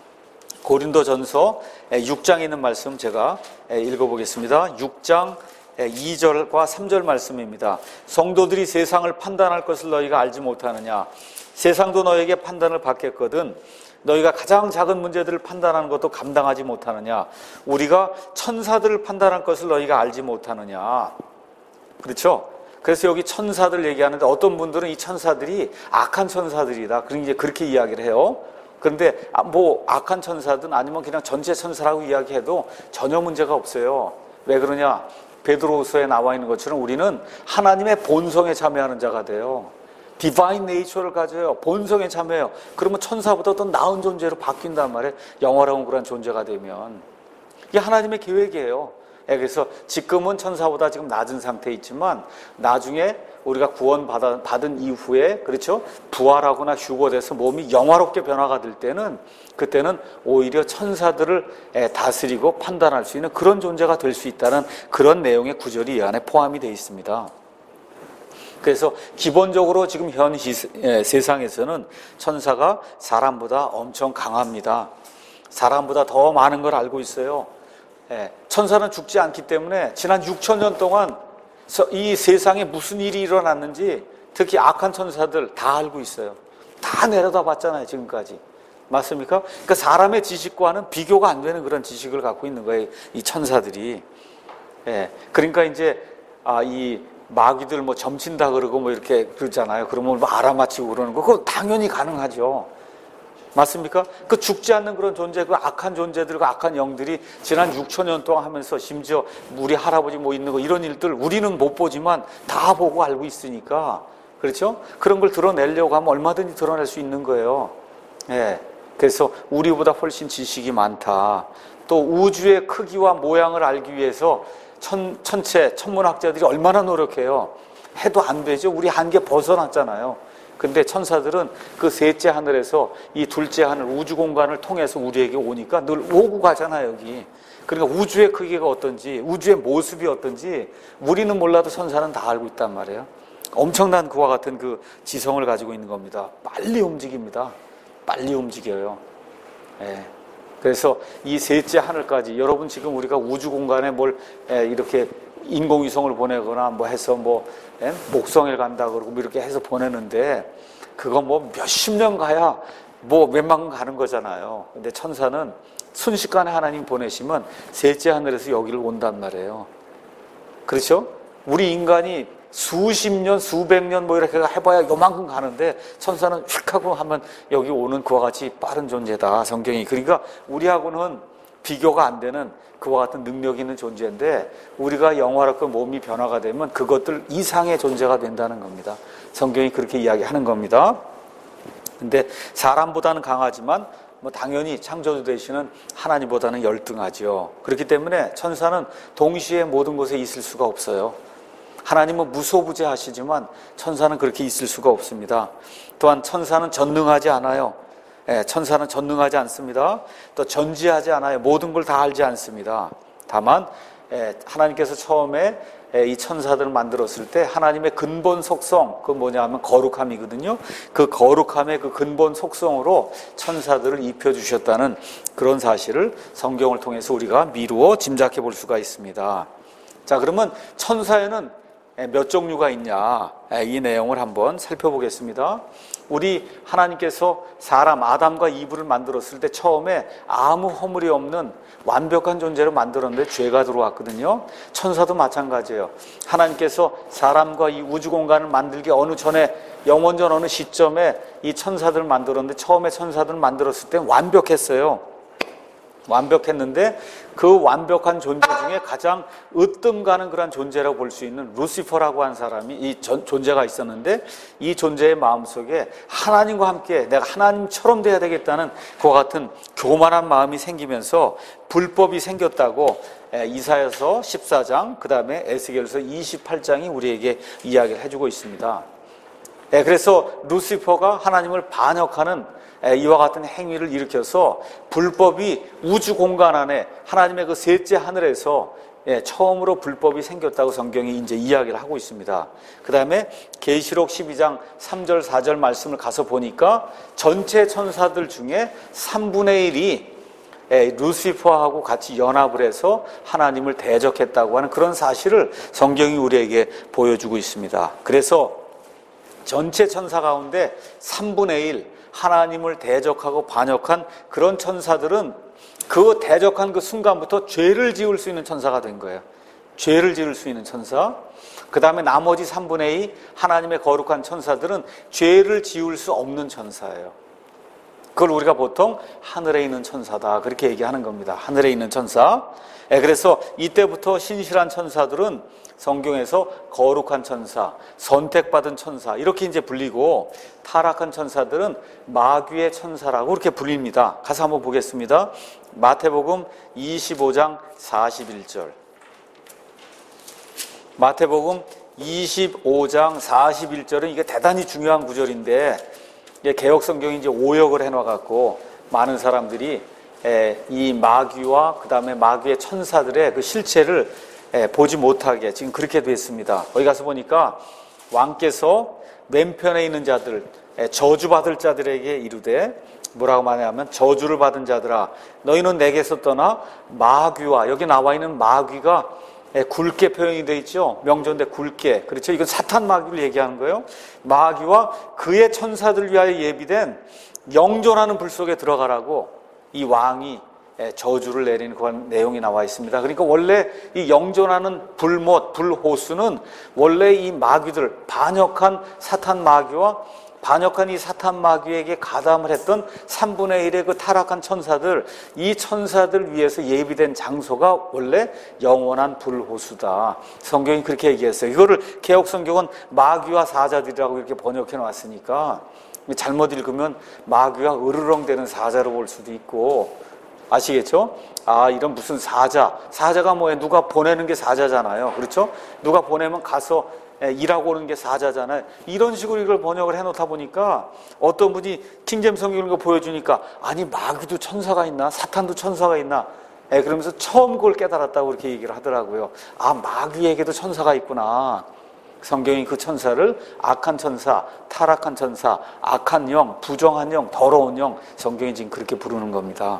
고린도전서 육 장에 있는 말씀 제가 읽어보겠습니다. 육 장 이 절과 삼 절 말씀입니다. 성도들이 세상을 판단할 것을 너희가 알지 못하느냐? 세상도 너에게 판단을 받겠거든 너희가 가장 작은 문제들을 판단하는 것도 감당하지 못하느냐? 우리가 천사들을 판단할 것을 너희가 알지 못하느냐? 그렇죠? 그래서 여기 천사들 얘기하는데 어떤 분들은 이 천사들이 악한 천사들이다. 그런 이제 그렇게 이야기를 해요. 그런데 뭐 악한 천사든 아니면 그냥 전체 천사라고 이야기해도 전혀 문제가 없어요. 왜 그러냐? 베드로후서에 나와 있는 것처럼 우리는 하나님의 본성에 참여하는 자가 돼요. 디바인 네이처를 가져요. 본성에 참여해요. 그러면 천사보다 더 나은 존재로 바뀐단 말이에요. 영화로운 그런 존재가 되면. 이게 하나님의 계획이에요. 그래서 지금은 천사보다 지금 낮은 상태에 있지만 나중에 우리가 구원받은 이후에 그렇죠? 부활하거나 휴거돼서 몸이 영화롭게 변화가 될 때는 그때는 오히려 천사들을 다스리고 판단할 수 있는 그런 존재가 될 수 있다는 그런 내용의 구절이 이 안에 포함이 되어 있습니다. 그래서 기본적으로 지금 현 세상에서는 천사가 사람보다 엄청 강합니다. 사람보다 더 많은 걸 알고 있어요. 예, 천사는 죽지 않기 때문에 지난 육천 년 동안 이 세상에 무슨 일이 일어났는지 특히 악한 천사들 다 알고 있어요. 다 내려다 봤잖아요, 지금까지. 맞습니까? 그러니까 사람의 지식과는 비교가 안 되는 그런 지식을 갖고 있는 거예요, 이 천사들이. 예, 그러니까 이제 아, 이 마귀들 뭐 점친다 그러고 뭐 이렇게 그러잖아요. 그러면 뭐 알아맞히고 그러는 거, 그거 당연히 가능하죠. 맞습니까? 그 죽지 않는 그런 존재, 그 악한 존재들과 악한 영들이 지난 육천 년 동안 하면서 심지어 우리 할아버지 뭐 있는 거 이런 일들 우리는 못 보지만 다 보고 알고 있으니까, 그렇죠? 그런 걸 드러내려고 하면 얼마든지 드러낼 수 있는 거예요. 예. 그래서 우리보다 훨씬 지식이 많다. 또 우주의 크기와 모양을 알기 위해서 천, 천체, 천문학자들이 얼마나 노력해요. 해도 안 되죠. 우리 한계 벗어났잖아요. 근데 천사들은 그 셋째 하늘에서 이 둘째 하늘 우주 공간을 통해서 우리에게 오니까 늘 오고 가잖아요, 여기. 그러니까 우주의 크기가 어떤지, 우주의 모습이 어떤지 우리는 몰라도 천사는 다 알고 있단 말이에요. 엄청난 그와 같은 그 지성을 가지고 있는 겁니다. 빨리 움직입니다. 빨리 움직여요. 예. 그래서 이 셋째 하늘까지, 여러분 지금 우리가 우주 공간에 뭘 예, 이렇게 인공위성을 보내거나 뭐 해서 뭐 예? 목성에 간다 그러고 뭐 이렇게 해서 보내는데 그거 뭐 몇십 년 가야 뭐 몇만 가는 거잖아요. 근데 천사는 순식간에 하나님 보내시면 셋째 하늘에서 여기를 온단 말이에요. 그렇죠? 우리 인간이 수십 년, 수백 년 뭐 이렇게 해봐야 요만큼 가는데 천사는 휙 하고 하면 여기 오는 그와 같이 빠른 존재다, 성경이. 그러니까 우리하고는 비교가 안 되는 그와 같은 능력이 있는 존재인데 우리가 영화롭고 몸이 변화가 되면 그것들 이상의 존재가 된다는 겁니다. 성경이 그렇게 이야기하는 겁니다. 근데 사람보다는 강하지만 뭐 당연히 창조주 되시는 하나님보다는 열등하죠. 그렇기 때문에 천사는 동시에 모든 곳에 있을 수가 없어요. 하나님은 무소부재하시지만 천사는 그렇게 있을 수가 없습니다. 또한 천사는 전능하지 않아요. 예, 천사는 전능하지 않습니다. 또 전지하지 않아요. 모든 걸 다 알지 않습니다. 다만 예, 하나님께서 처음에 예, 이 천사들을 만들었을 때 하나님의 근본 속성, 그 뭐냐면 거룩함이거든요. 그 거룩함의 그 근본 속성으로 천사들을 입혀주셨다는 그런 사실을 성경을 통해서 우리가 미루어 짐작해 볼 수가 있습니다. 자, 그러면 천사에는 몇 종류가 있냐, 이 내용을 한번 살펴보겠습니다. 우리 하나님께서 사람 아담과 이브를 만들었을 때 처음에 아무 허물이 없는 완벽한 존재로 만들었는데 죄가 들어왔거든요. 천사도 마찬가지예요. 하나님께서 사람과 이 우주 공간을 만들기 어느 전에 영원전 어느 시점에 이 천사들을 만들었는데 처음에 천사들을 만들었을 때 완벽했어요. 완벽했는데 그 완벽한 존재 중에 가장 으뜸 가는 그런 존재라고 볼 수 있는 루시퍼라고 하는 사람이 이 전, 존재가 있었는데 이 존재의 마음속에 하나님과 함께 내가 하나님처럼 돼야 되겠다는 그와 같은 교만한 마음이 생기면서 불법이 생겼다고 이사야서 십사 장 그 다음에 에스겔서 이십팔 장이 우리에게 이야기를 해주고 있습니다. 그래서 루시퍼가 하나님을 반역하는 이와 같은 행위를 일으켜서 불법이 우주 공간 안에 하나님의 그 셋째 하늘에서 처음으로 불법이 생겼다고 성경이 이제 이야기를 하고 있습니다. 그 다음에 계시록 십이 장 삼 절 사 절 말씀을 가서 보니까 전체 천사들 중에 삼분의 일이 루시퍼하고 같이 연합을 해서 하나님을 대적했다고 하는 그런 사실을 성경이 우리에게 보여주고 있습니다. 그래서 전체 천사 가운데 삼분의 일 하나님을 대적하고 반역한 그런 천사들은 그 대적한 그 순간부터 죄를 지을 수 있는 천사가 된 거예요. 죄를 지을 수 있는 천사. 그 다음에 나머지 삼분의 이 하나님의 거룩한 천사들은 죄를 지을 수 없는 천사예요. 그걸 우리가 보통 하늘에 있는 천사다 그렇게 얘기하는 겁니다. 하늘에 있는 천사. 그래서 이때부터 신실한 천사들은 성경에서 거룩한 천사, 선택받은 천사 이렇게 이제 불리고 타락한 천사들은 마귀의 천사라고 이렇게 불립니다. 가서 한번 보겠습니다. 마태복음 이십오 장 사십일 절. 마태복음 이십오 장 사십일 절은 이게 대단히 중요한 구절인데 개역 성경이 이제 오역을 해놔갖고 많은 사람들이 이 마귀와 그 다음에 마귀의 천사들의 그 실체를 보지 못하게 지금 그렇게 됐습니다. 거기 가서 보니까 왕께서 왼편에 있는 자들, 저주받을 자들에게 이르되 뭐라고 말하냐면 저주를 받은 자들아 너희는 내게서 떠나 마귀와, 여기 나와 있는 마귀가 굵게 표현이 되어 있죠. 명조인데 굵게, 그렇죠. 이건 사탄 마귀를 얘기하는 거예요. 마귀와 그의 천사들을 위하여 예비된 영존하는 불 속에 들어가라고 이 왕이 저주를 내리는 그런 내용이 나와 있습니다. 그러니까 원래 이 영존하는 불못, 불호수는 원래 이 마귀들, 반역한 사탄 마귀와 반역한 이 사탄 마귀에게 가담을 했던 삼분의 일의 그 타락한 천사들, 이 천사들 위해서 예비된 장소가 원래 영원한 불호수다. 성경이 그렇게 얘기했어요. 이거를 개혁 성경은 마귀와 사자들이라고 이렇게 번역해 놨으니까 잘못 읽으면 마귀와 으르렁대는 사자로 볼 수도 있고, 아시겠죠? 아, 이런 무슨 사자, 사자가 뭐예요? 누가 보내는 게 사자잖아요. 그렇죠? 누가 보내면 가서 일하고 오는 게 사자잖아요. 이런 식으로 이걸 번역을 해놓다 보니까 어떤 분이 킹제임스 성경을 이거 보여주니까 아니 마귀도 천사가 있나? 사탄도 천사가 있나? 예, 그러면서 처음 그걸 깨달았다고 이렇게 얘기를 하더라고요. 아, 마귀에게도 천사가 있구나. 성경이 그 천사를 악한 천사, 타락한 천사, 악한 영, 부정한 영, 더러운 영, 성경이 지금 그렇게 부르는 겁니다.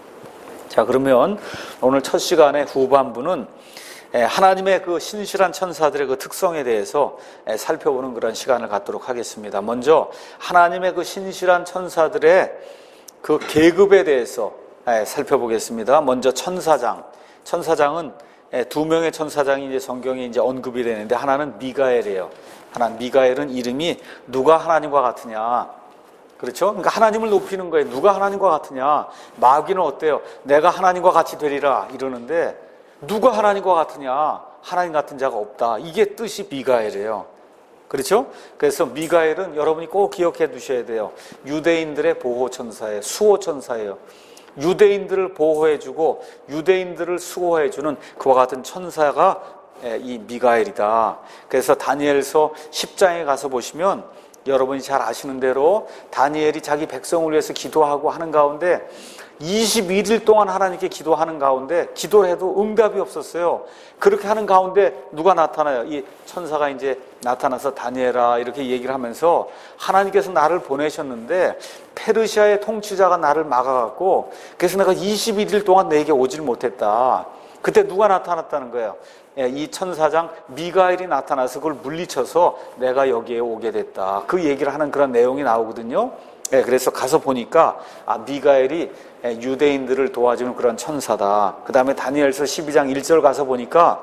자, 그러면 오늘 첫 시간의 후반부는 하나님의 그 신실한 천사들의 그 특성에 대해서 살펴보는 그런 시간을 갖도록 하겠습니다. 먼저 하나님의 그 신실한 천사들의 그 계급에 대해서 살펴보겠습니다. 먼저 천사장. 천사장은 두 명의 천사장이 이제 성경에 이제 언급이 되는데 하나는 미가엘이에요. 하나 미가엘은 이름이 누가 하나님과 같으냐. 그렇죠? 그러니까 하나님을 높이는 거예요. 누가 하나님과 같으냐? 마귀는 어때요? 내가 하나님과 같이 되리라 이러는데 누가 하나님과 같으냐? 하나님 같은 자가 없다. 이게 뜻이 미가엘이에요. 그렇죠? 그래서 미가엘은 여러분이 꼭 기억해 두셔야 돼요. 유대인들의 보호천사예요. 수호천사예요. 유대인들을 보호해주고 유대인들을 수호해주는 그와 같은 천사가 이 미가엘이다. 그래서 다니엘서 십 장에 가서 보시면 여러분이 잘 아시는 대로 다니엘이 자기 백성을 위해서 기도하고 하는 가운데 이십일 일 동안 하나님께 기도하는 가운데 기도를 해도 응답이 없었어요. 그렇게 하는 가운데 누가 나타나요? 이 천사가 이제 나타나서 다니엘아 이렇게 얘기를 하면서 하나님께서 나를 보내셨는데 페르시아의 통치자가 나를 막아갖고 그래서 내가 이십일 일 동안 내게 오질 못했다. 그때 누가 나타났다는 거예요? 이 천사장 미가엘이 나타나서 그걸 물리쳐서 내가 여기에 오게 됐다. 그 얘기를 하는 그런 내용이 나오거든요. 예, 그래서 가서 보니까 아, 미가엘이 유대인들을 도와주는 그런 천사다. 그 다음에 다니엘서 십이 장 일 절 가서 보니까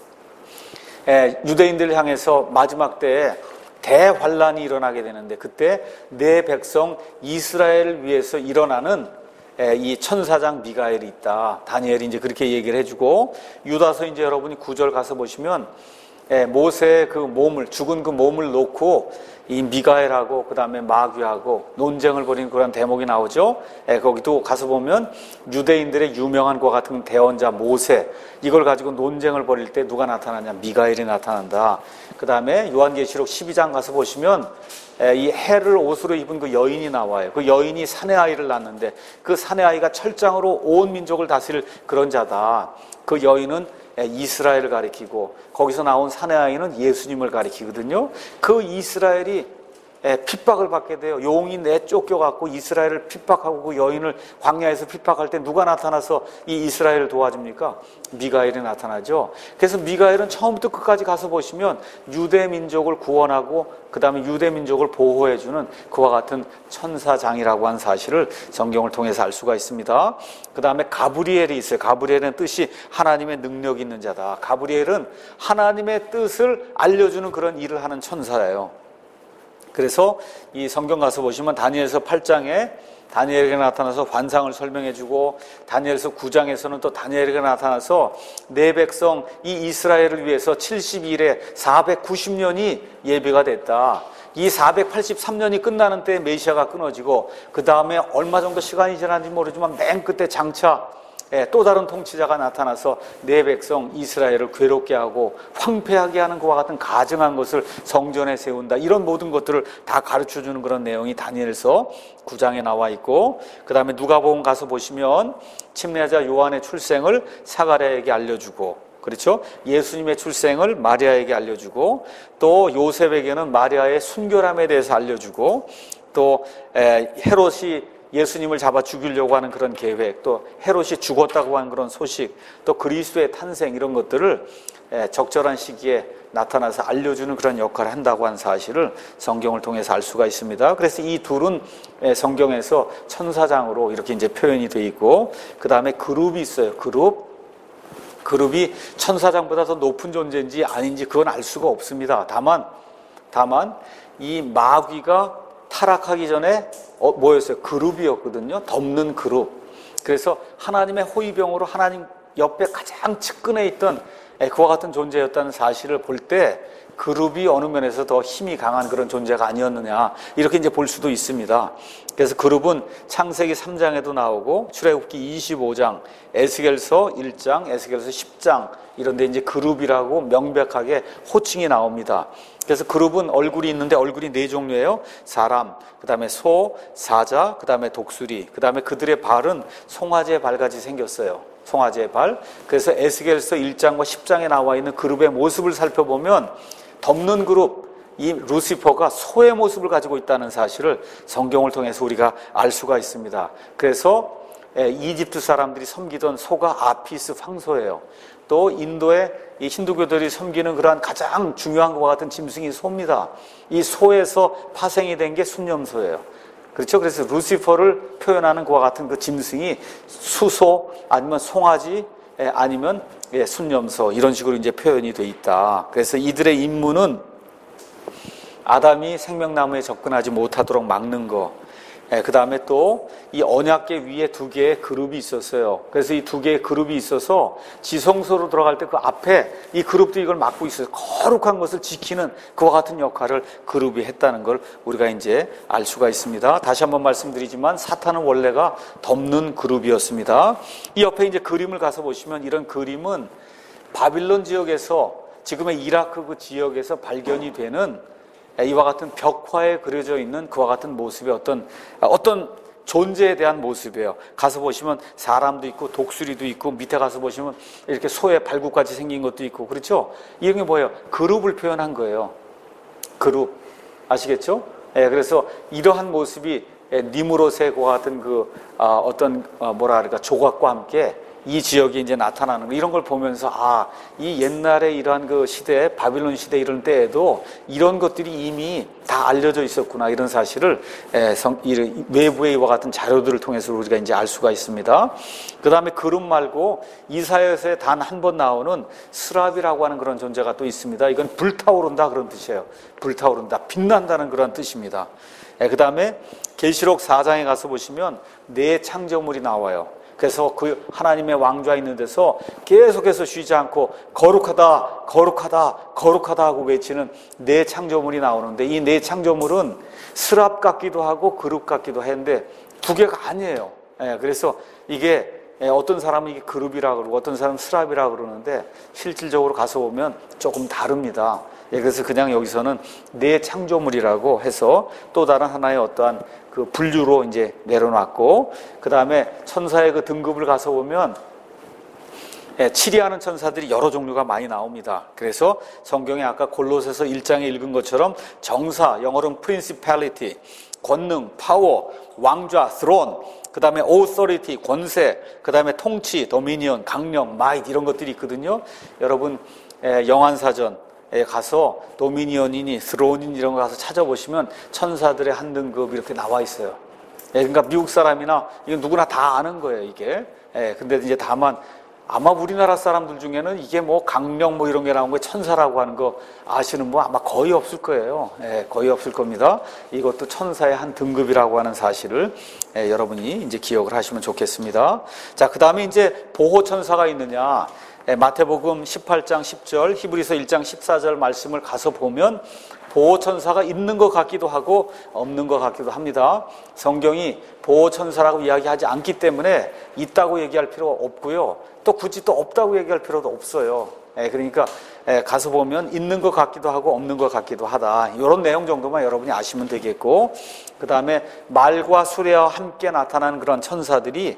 예, 유대인들을 향해서 마지막 때에 대환란이 일어나게 되는데 그때 내 백성 이스라엘을 위해서 일어나는 이 천사장 미가엘이 있다. 다니엘이 이제 그렇게 얘기를 해주고 유다서 이제 여러분이 구 절 가서 보시면 모세의 그 몸을 죽은 그 몸을 놓고 이 미가엘하고 그 다음에 마귀하고 논쟁을 벌이는 그런 대목이 나오죠. 거기도 가서 보면 유대인들의 유명한 것 같은 대언자 모세 이걸 가지고 논쟁을 벌일 때 누가 나타나냐? 미가엘이 나타난다. 그 다음에 요한계시록 십이 장 가서 보시면 이 해를 옷으로 입은 그 여인이 나와요. 그 여인이 사내 아이를 낳는데 그 사내 아이가 철장으로 온 민족을 다스릴 그런 자다. 그 여인은 이스라엘을 가리키고 거기서 나온 사내 아이는 예수님을 가리키거든요. 그 이스라엘이 핍박을 받게 돼요. 용이 내쫓겨갖고 이스라엘을 핍박하고 그 여인을 광야에서 핍박할 때 누가 나타나서 이 이스라엘을 도와줍니까? 미가엘이 나타나죠. 그래서 미가엘은 처음부터 끝까지 가서 보시면 유대 민족을 구원하고 그 다음에 유대 민족을 보호해주는 그와 같은 천사장이라고 하는 사실을 성경을 통해서 알 수가 있습니다. 그 다음에 가브리엘이 있어요. 가브리엘은 뜻이 하나님의 능력 있는 자다. 가브리엘은 하나님의 뜻을 알려주는 그런 일을 하는 천사예요. 그래서 이 성경 가서 보시면 다니엘서 팔 장에 다니엘에게 나타나서 환상을 설명해주고 다니엘서 구 장에서는 또 다니엘에게 나타나서 내 백성 이 이스라엘을 위해서 칠십이 일에 사백구십 년이 예비가 됐다. 이 사백팔십삼 년이 끝나는 때에 메시아가 끊어지고 그 다음에 얼마 정도 시간이 지났는지 모르지만 맨 끝에 장차 또 다른 통치자가 나타나서 내 백성 이스라엘을 괴롭게 하고 황폐하게 하는 것과 같은 가증한 것을 성전에 세운다. 이런 모든 것들을 다 가르쳐주는 그런 내용이 다니엘서 구 장에 나와 있고 그 다음에 누가복음 가서 보시면 침례자 요한의 출생을 사가랴에게 알려주고 그렇죠? 예수님의 출생을 마리아에게 알려주고 또 요셉에게는 마리아의 순결함에 대해서 알려주고 또 헤롯이 예수님을 잡아 죽이려고 하는 그런 계획, 또 헤롯이 죽었다고 하는 그런 소식, 또 그리스도의 탄생 이런 것들을 적절한 시기에 나타나서 알려주는 그런 역할을 한다고 하는 사실을 성경을 통해서 알 수가 있습니다. 그래서 이 둘은 성경에서 천사장으로 이렇게 이제 표현이 되어 있고, 그 다음에 그룹이 있어요. 그룹. 그룹이 천사장보다 더 높은 존재인지 아닌지 그건 알 수가 없습니다. 다만, 다만 이 마귀가 타락하기 전에 어, 뭐였어요? 그룹이었거든요. 덮는 그룹. 그래서 하나님의 호위병으로 하나님 옆에 가장 측근에 있던 그와 같은 존재였다는 사실을 볼 때 그룹이 어느 면에서 더 힘이 강한 그런 존재가 아니었느냐, 이렇게 이제 볼 수도 있습니다. 그래서 그룹은 창세기 삼 장에도 나오고 출애굽기 이십오 장, 에스겔서 일 장, 에스겔서 십 장 이런 데 이제 그룹이라고 명백하게 호칭이 나옵니다. 그래서 그룹은 얼굴이 있는데 얼굴이 네 종류예요. 사람, 그 다음에 소, 사자, 그 다음에 독수리, 그 다음에 그들의 발은 송아지의 발같이 생겼어요. 송아지의 발. 그래서 에스겔서 일 장과 십 장에 나와 있는 그룹의 모습을 살펴보면 덮는 그룹, 이 루시퍼가 소의 모습을 가지고 있다는 사실을 성경을 통해서 우리가 알 수가 있습니다. 그래서 이집트 사람들이 섬기던 소가 아피스 황소예요. 또 인도의 이 힌두교들이 섬기는 그러한 가장 중요한 것과 같은 짐승이 소입니다. 이 소에서 파생이 된 게 순념소예요. 그렇죠? 그래서 루시퍼를 표현하는 그와 같은 그 짐승이 수소 아니면 송아지 아니면 순념소 이런 식으로 이제 표현이 돼 있다. 그래서 이들의 임무는 아담이 생명나무에 접근하지 못하도록 막는 거. 그 다음에 또 이 언약궤 위에 두 개의 그룹이 있었어요. 그래서 이 두 개의 그룹이 있어서 지성소로 들어갈 때 그 앞에 이 그룹도 이걸 막고 있어요. 거룩한 것을 지키는 그와 같은 역할을 그룹이 했다는 걸 우리가 이제 알 수가 있습니다. 다시 한번 말씀드리지만 사탄은 원래가 덮는 그룹이었습니다. 이 옆에 이제 그림을 가서 보시면 이런 그림은 바빌론 지역에서 지금의 이라크 그 지역에서 발견이 되는 이와 같은 벽화에 그려져 있는 그와 같은 모습의 어떤 어떤 존재에 대한 모습이에요. 가서 보시면 사람도 있고 독수리도 있고 밑에 가서 보시면 이렇게 소의 발굽같이 생긴 것도 있고, 그렇죠? 이런 게 뭐예요? 그룹을 표현한 거예요. 그룹. 아시겠죠? 예, 그래서 이러한 모습이 니무롯의 그와 같은 그 어, 어떤 어, 뭐라 그럴까 조각과 함께 이 지역이 이제 나타나는 거, 이런 걸 보면서 아, 이 옛날에 이러한 그 시대, 바빌론 시대 이런 때에도 이런 것들이 이미 다 알려져 있었구나, 이런 사실을 에, 성, 이, 외부의 이와 같은 자료들을 통해서 우리가 이제 알 수가 있습니다. 그 다음에 그룹 말고 이사야서에 단 한 번 나오는 스랍이라고 하는 그런 존재가 또 있습니다. 이건 불타오른다 그런 뜻이에요. 불타오른다, 빛난다는 그런 뜻입니다. 그 다음에 계시록 사 장에 가서 보시면 네 창조물이 나와요. 그래서 그 하나님의 왕좌에 있는 데서 계속해서 쉬지 않고 거룩하다, 거룩하다, 거룩하다 하고 외치는 네 창조물이 나오는데, 이 네 창조물은 스랍 같기도 하고 그룹 같기도 했는데 두 개가 아니에요. 예, 그래서 이게 어떤 사람은 이게 그룹이라 그러고 어떤 사람은 스랍이라 그러는데 실질적으로 가서 보면 조금 다릅니다. 예, 그래서 그냥 여기서는 네 창조물이라고 해서 또 다른 하나의 어떠한 그 분류로 이제 내려놨고, 그 다음에 천사의 그 등급을 가서 보면 예, 치리하는 천사들이 여러 종류가 많이 나옵니다. 그래서 성경에 아까 골로새서 일 장에 읽은 것처럼 정사, 영어로는 principality, 권능, 파워, 왕좌, throne, 그 다음에 authority, 권세, 그 다음에 통치, dominion, 강령, might 이런 것들이 있거든요. 여러분 예, 영안사전 에 가서 도미니언이니 스론인 이런 거 가서 찾아보시면 천사들의 한 등급 이렇게 나와 있어요. 예, 그러니까 미국 사람이나 이건 누구나 다 아는 거예요, 이게. 예, 근데 이제 다만 아마 우리나라 사람들 중에는 이게 뭐 강령 뭐 이런 게 나온 거 천사라고 하는 거 아시는 분 아마 거의 없을 거예요. 예, 거의 없을 겁니다. 이것도 천사의 한 등급이라고 하는 사실을 예, 여러분이 이제 기억을 하시면 좋겠습니다. 자, 그 다음에 이제 보호 천사가 있느냐? 마태복음 십팔 장 십 절, 히브리서 일 장 십사 절 말씀을 가서 보면 보호천사가 있는 것 같기도 하고 없는 것 같기도 합니다. 성경이 보호천사라고 이야기하지 않기 때문에 있다고 얘기할 필요가 없고요. 또 굳이 또 없다고 얘기할 필요도 없어요. 그러니까 가서 보면 있는 것 같기도 하고 없는 것 같기도 하다. 이런 내용 정도만 여러분이 아시면 되겠고, 그 다음에 말과 수레와 함께 나타나는 그런 천사들이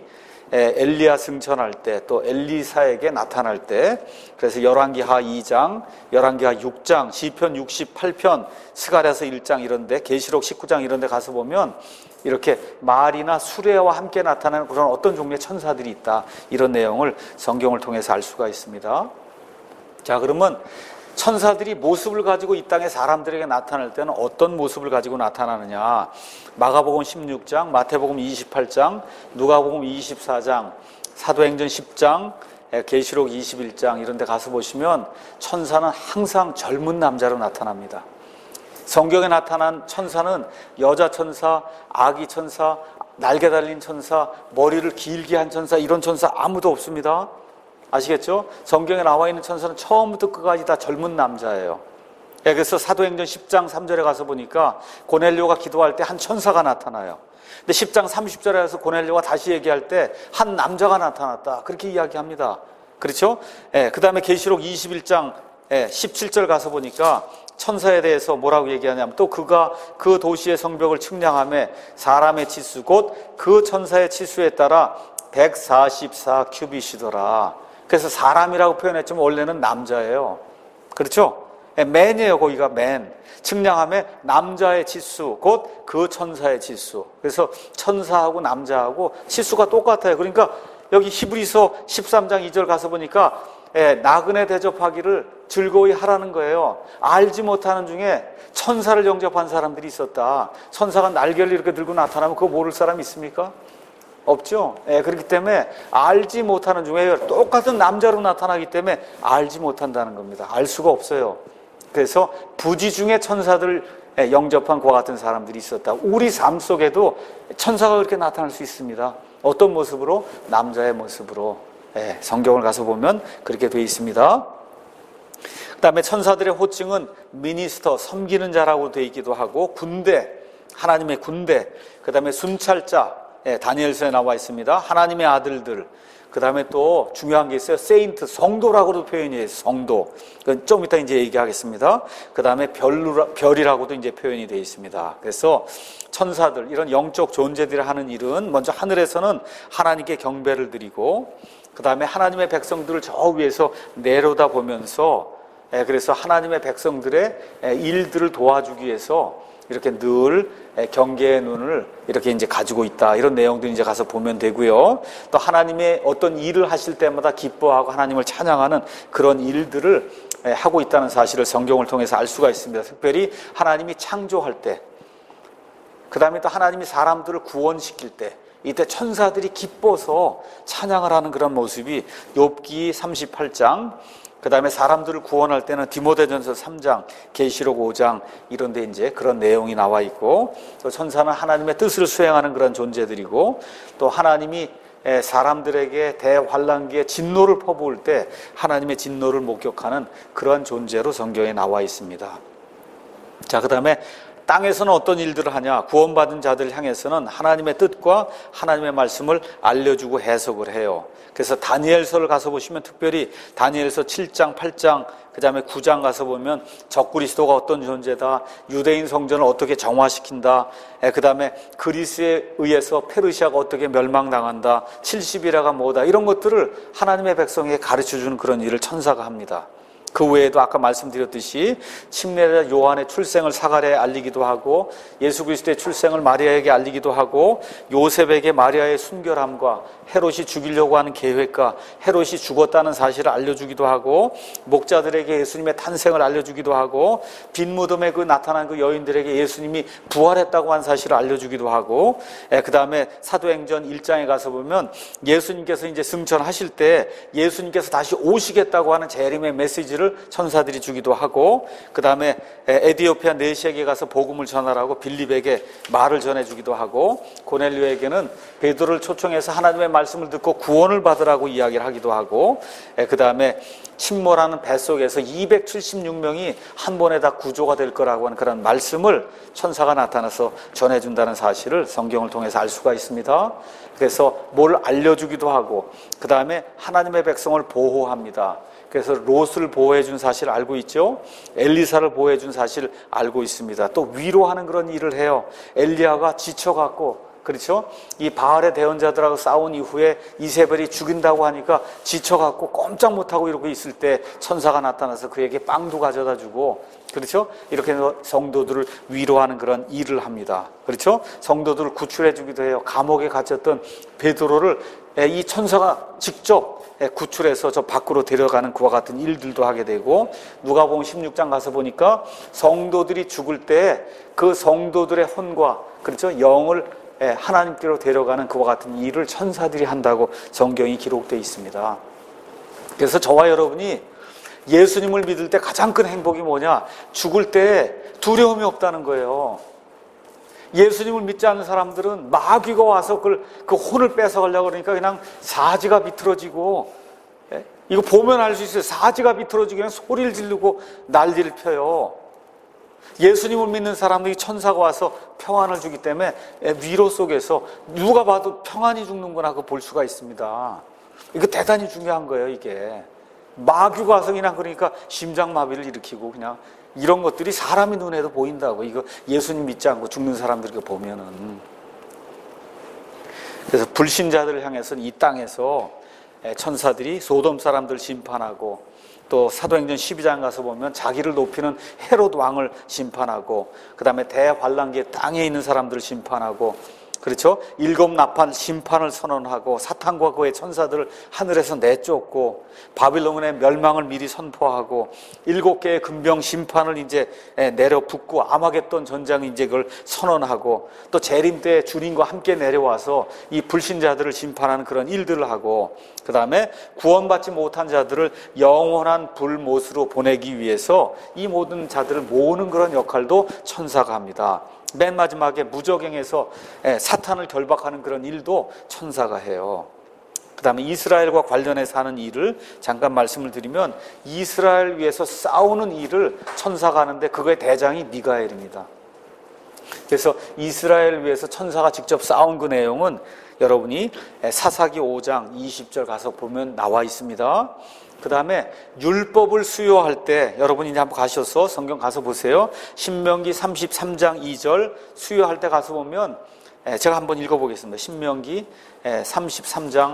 엘리야 승천할 때, 또 엘리사에게 나타날 때, 그래서 열왕기하 이 장, 열왕기하 육 장, 시편 육십팔 편, 스가랴서 일 장 이런 데, 계시록 십구 장 이런 데 가서 보면 이렇게 말이나 수레와 함께 나타나는 그런 어떤 종류의 천사들이 있다, 이런 내용을 성경을 통해서 알 수가 있습니다. 자, 그러면 천사들이 모습을 가지고 이 땅에 사람들에게 나타날 때는 어떤 모습을 가지고 나타나느냐? 마가복음 십육 장, 마태복음 이십팔 장, 누가복음 이십사 장, 사도행전 십 장, 계시록 이십일 장 이런 데 가서 보시면 천사는 항상 젊은 남자로 나타납니다. 성경에 나타난 천사는 여자 천사, 아기 천사, 날개 달린 천사, 머리를 길게 한 천사, 이런 천사 아무도 없습니다. 아시겠죠? 성경에 나와 있는 천사는 처음부터 끝까지 다 젊은 남자예요. 그래서 사도행전 십 장 삼 절에 가서 보니까 고넬료가 기도할 때 한 천사가 나타나요. 근데 십 장 삼십 절에 가서 고넬료가 다시 얘기할 때 한 남자가 나타났다, 그렇게 이야기합니다. 그렇죠? 예, 그 다음에 계시록 이십일 장 예, 십칠 절 가서 보니까 천사에 대해서 뭐라고 얘기하냐면, 또 그가 그 도시의 성벽을 측량하며 사람의 치수 곧 그 천사의 치수에 따라 백사십사 큐빗이더라. 그래서 사람이라고 표현했지만 원래는 남자예요. 그렇죠? 맨이에요. 거기가 맨. 측량함에 남자의 치수 곧 그 천사의 치수. 그래서 천사하고 남자하고 치수가 똑같아요. 그러니까 여기 히브리서 십삼 장 이 절 가서 보니까 예, 나그네 대접하기를 즐거이 하라는 거예요. 알지 못하는 중에 천사를 영접한 사람들이 있었다. 천사가 날개를 이렇게 들고 나타나면 그거 모를 사람이 있습니까? 없죠. 예, 그렇기 때문에 알지 못하는 중에 똑같은 남자로 나타나기 때문에 알지 못한다는 겁니다. 알 수가 없어요. 그래서 부지 중에 천사들 영접한 그와 같은 사람들이 있었다. 우리 삶 속에도 천사가 그렇게 나타날 수 있습니다. 어떤 모습으로? 남자의 모습으로. 예, 성경을 가서 보면 그렇게 되어 있습니다. 그 다음에 천사들의 호칭은 미니스터, 섬기는 자라고 되어 있기도 하고, 군대, 하나님의 군대, 그 다음에 순찰자, 예, 다니엘서에 나와 있습니다. 하나님의 아들들. 그 다음에 또 중요한 게 있어요. 세인트, 성도라고도 표현이 해요. 성도. 좀 이따 이제 얘기하겠습니다. 그 다음에 별이라고도 이제 표현이 되어 있습니다. 그래서 천사들, 이런 영적 존재들이 하는 일은 먼저 하늘에서는 하나님께 경배를 드리고, 그 다음에 하나님의 백성들을 저 위에서 내려다 보면서, 예, 그래서 하나님의 백성들의 일들을 도와주기 위해서 이렇게 늘 경계의 눈을 이렇게 이제 가지고 있다, 이런 내용들 이제 가서 보면 되고요. 또 하나님의 어떤 일을 하실 때마다 기뻐하고 하나님을 찬양하는 그런 일들을 하고 있다는 사실을 성경을 통해서 알 수가 있습니다. 특별히 하나님이 창조할 때, 그 다음에 또 하나님이 사람들을 구원시킬 때, 이때 천사들이 기뻐서 찬양을 하는 그런 모습이 욥기 삼십팔 장, 그 다음에 사람들을 구원할 때는 디모데전서 삼 장, 계시록 오 장 이런 데 이제 그런 내용이 나와 있고, 또 천사는 하나님의 뜻을 수행하는 그런 존재들이고, 또 하나님이 사람들에게 대환란기에 진노를 퍼부을 때 하나님의 진노를 목격하는 그런 존재로 성경에 나와 있습니다. 자, 그 다음에 땅에서는 어떤 일들을 하냐? 구원받은 자들을 향해서는 하나님의 뜻과 하나님의 말씀을 알려주고 해석을 해요. 그래서 다니엘서를 가서 보시면 특별히 다니엘서 칠 장, 팔 장, 그 다음에 구 장 가서 보면 적그리스도가 어떤 존재다, 유대인 성전을 어떻게 정화시킨다, 그 다음에 그리스에 의해서 페르시아가 어떻게 멸망당한다, 칠십이라가 뭐다, 이런 것들을 하나님의 백성에게 가르쳐주는 그런 일을 천사가 합니다. 그 외에도 아까 말씀드렸듯이 침례자 요한의 출생을 사가랴에 알리기도 하고, 예수 그리스도의 출생을 마리아에게 알리기도 하고, 요셉에게 마리아의 순결함과 헤롯이 죽이려고 하는 계획과 헤롯이 죽었다는 사실을 알려주기도 하고, 목자들에게 예수님의 탄생을 알려주기도 하고, 빈 무덤에 그 나타난 그 여인들에게 예수님이 부활했다고 한 사실을 알려주기도 하고, 그 다음에 사도행전 일 장에 가서 보면 예수님께서 이제 승천하실 때 예수님께서 다시 오시겠다고 하는 재림의 메시지를 천사들이 주기도 하고, 그 다음에 에디오피아 내시에게 가서 복음을 전하라고 빌립에게 말을 전해주기도 하고, 고넬료에게는 베드로를 초청해서 하나님의 말씀을 듣고 구원을 받으라고 이야기를 하기도 하고, 그 다음에 침몰하는 뱃속에서 이백칠십육 명이 한 번에 다 구조가 될 거라고 하는 그런 말씀을 천사가 나타나서 전해준다는 사실을 성경을 통해서 알 수가 있습니다. 그래서 뭘 알려주기도 하고, 그 다음에 하나님의 백성을 보호합니다. 그래서 롯을 보호해준 사실을 알고 있죠. 엘리사를 보호해준 사실을 알고 있습니다. 또 위로하는 그런 일을 해요. 엘리야가 지쳐갖고 그렇죠? 이 바알의 대언자들하고 싸운 이후에 이세벨이 죽인다고 하니까 지쳐갖고 꼼짝 못하고 이러고 있을 때 천사가 나타나서 그에게 빵도 가져다 주고, 그렇죠? 이렇게 해서 성도들을 위로하는 그런 일을 합니다. 그렇죠? 성도들을 구출해 주기도 해요. 감옥에 갇혔던 베드로를 이 천사가 직접 구출해서 저 밖으로 데려가는 그와 같은 일들도 하게 되고, 누가복음 십육 장 가서 보니까 성도들이 죽을 때 그 성도들의 혼과, 그렇죠? 영을 하나님께로 데려가는 그와 같은 일을 천사들이 한다고 성경이 기록되어 있습니다. 그래서 저와 여러분이 예수님을 믿을 때 가장 큰 행복이 뭐냐? 죽을 때 두려움이 없다는 거예요. 예수님을 믿지 않는 사람들은 마귀가 와서 그걸, 그 혼을 뺏어가려고 그러니까 그냥 사지가 비틀어지고, 이거 보면 알 수 있어요. 사지가 비틀어지고 그냥 소리를 지르고 난리를 펴요. 예수님을 믿는 사람들이 천사가 와서 평안을 주기 때문에 위로 속에서 누가 봐도 평안히 죽는구나 그거 볼 수가 있습니다. 이거 대단히 중요한 거예요, 이게. 마귀가 와서 그냥 그러니까 심장마비를 일으키고 그냥 이런 것들이 사람의 눈에도 보인다고. 이거 예수님 믿지 않고 죽는 사람들 보면은. 그래서 불신자들을 향해서는 이 땅에서 천사들이 소돔 사람들 심판하고, 또 사도행전 십이 장 가서 보면 자기를 높이는 헤롯 왕을 심판하고, 그 다음에 대환란기에 땅에 있는 사람들을 심판하고, 그렇죠? 일곱 나팔 심판을 선언하고, 사탄과 그의 천사들을 하늘에서 내쫓고, 바빌론의 멸망을 미리 선포하고, 일곱 개의 금병 심판을 이제 내려붓고, 아마겟돈 전장이 이제 그걸 선언하고, 또 재림 때 주님과 함께 내려와서 이 불신자들을 심판하는 그런 일들을 하고, 그 다음에 구원받지 못한 자들을 영원한 불못으로 보내기 위해서 이 모든 자들을 모으는 그런 역할도 천사가 합니다. 맨 마지막에 무저갱에서 사탄을 결박하는 그런 일도 천사가 해요. 그 다음에 이스라엘과 관련해서 하는 일을 잠깐 말씀을 드리면, 이스라엘 위해서 싸우는 일을 천사가 하는데 그거의 대장이 미가엘입니다. 그래서 이스라엘 위해서 천사가 직접 싸운 그 내용은 여러분이 사사기 오 장 이십 절 가서 보면 나와 있습니다. 그 다음에 율법을 수요할 때 여러분이 이제 한번 가셔서 성경 가서 보세요. 신명기 삼십삼 장 이 절 수요할 때 가서 보면, 제가 한번 읽어보겠습니다. 신명기 삼십삼 장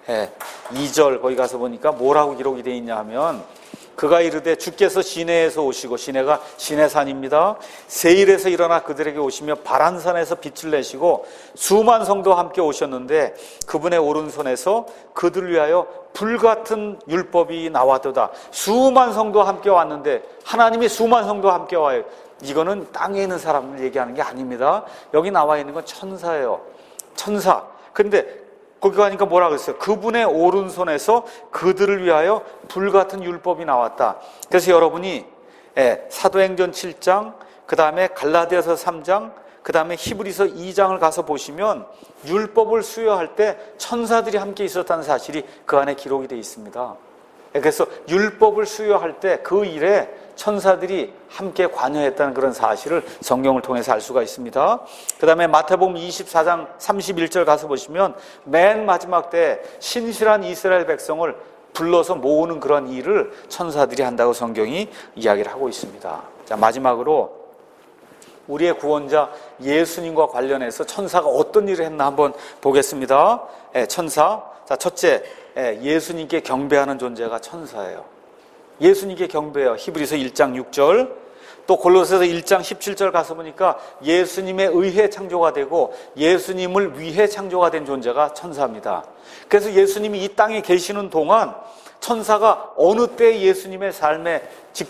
이 절 거기 가서 보니까 뭐라고 기록이 되어 있냐 하면, 그가 이르되 주께서 시내에서 오시고, 시내가 시내산입니다. 세일에서 일어나 그들에게 오시며 바란산에서 빛을 내시고 수만 성도와 함께 오셨는데 그분의 오른손에서 그들을 위하여 불같은 율법이 나왔도다. 수만 성도와 함께 왔는데 하나님이 수만 성도와 함께 와요. 이거는 땅에 있는 사람을 얘기하는 게 아닙니다. 여기 나와 있는 건 천사예요. 천사. 근데 거기 가니까 뭐라고 했어요? 그분의 오른손에서 그들을 위하여 불같은 율법이 나왔다. 그래서 여러분이 사도행전 칠 장, 그 다음에 갈라디아서 삼 장, 그 다음에 히브리서 이 장을 가서 보시면 율법을 수여할 때 천사들이 함께 있었다는 사실이 그 안에 기록이 되어 있습니다. 그래서 율법을 수여할 때 그 일에 천사들이 함께 관여했다는 그런 사실을 성경을 통해서 알 수가 있습니다. 그 다음에 마태복음 이십사 장 삼십일 절 가서 보시면 맨 마지막 때 신실한 이스라엘 백성을 불러서 모으는 그런 일을 천사들이 한다고 성경이 이야기를 하고 있습니다. 자, 마지막으로 우리의 구원자 예수님과 관련해서 천사가 어떤 일을 했나 한번 보겠습니다. 천사. 자, 첫째, 예수님께 경배하는 존재가 천사예요. 예수님께 경배해요. 히브리서 일 장 육 절, 또 골로새서 일 장 십칠 절 가서 보니까 예수님에 의해 창조가 되고 예수님을 위해 창조가 된 존재가 천사입니다. 그래서 예수님이 이 땅에 계시는 동안 천사가 어느 때 예수님의 삶에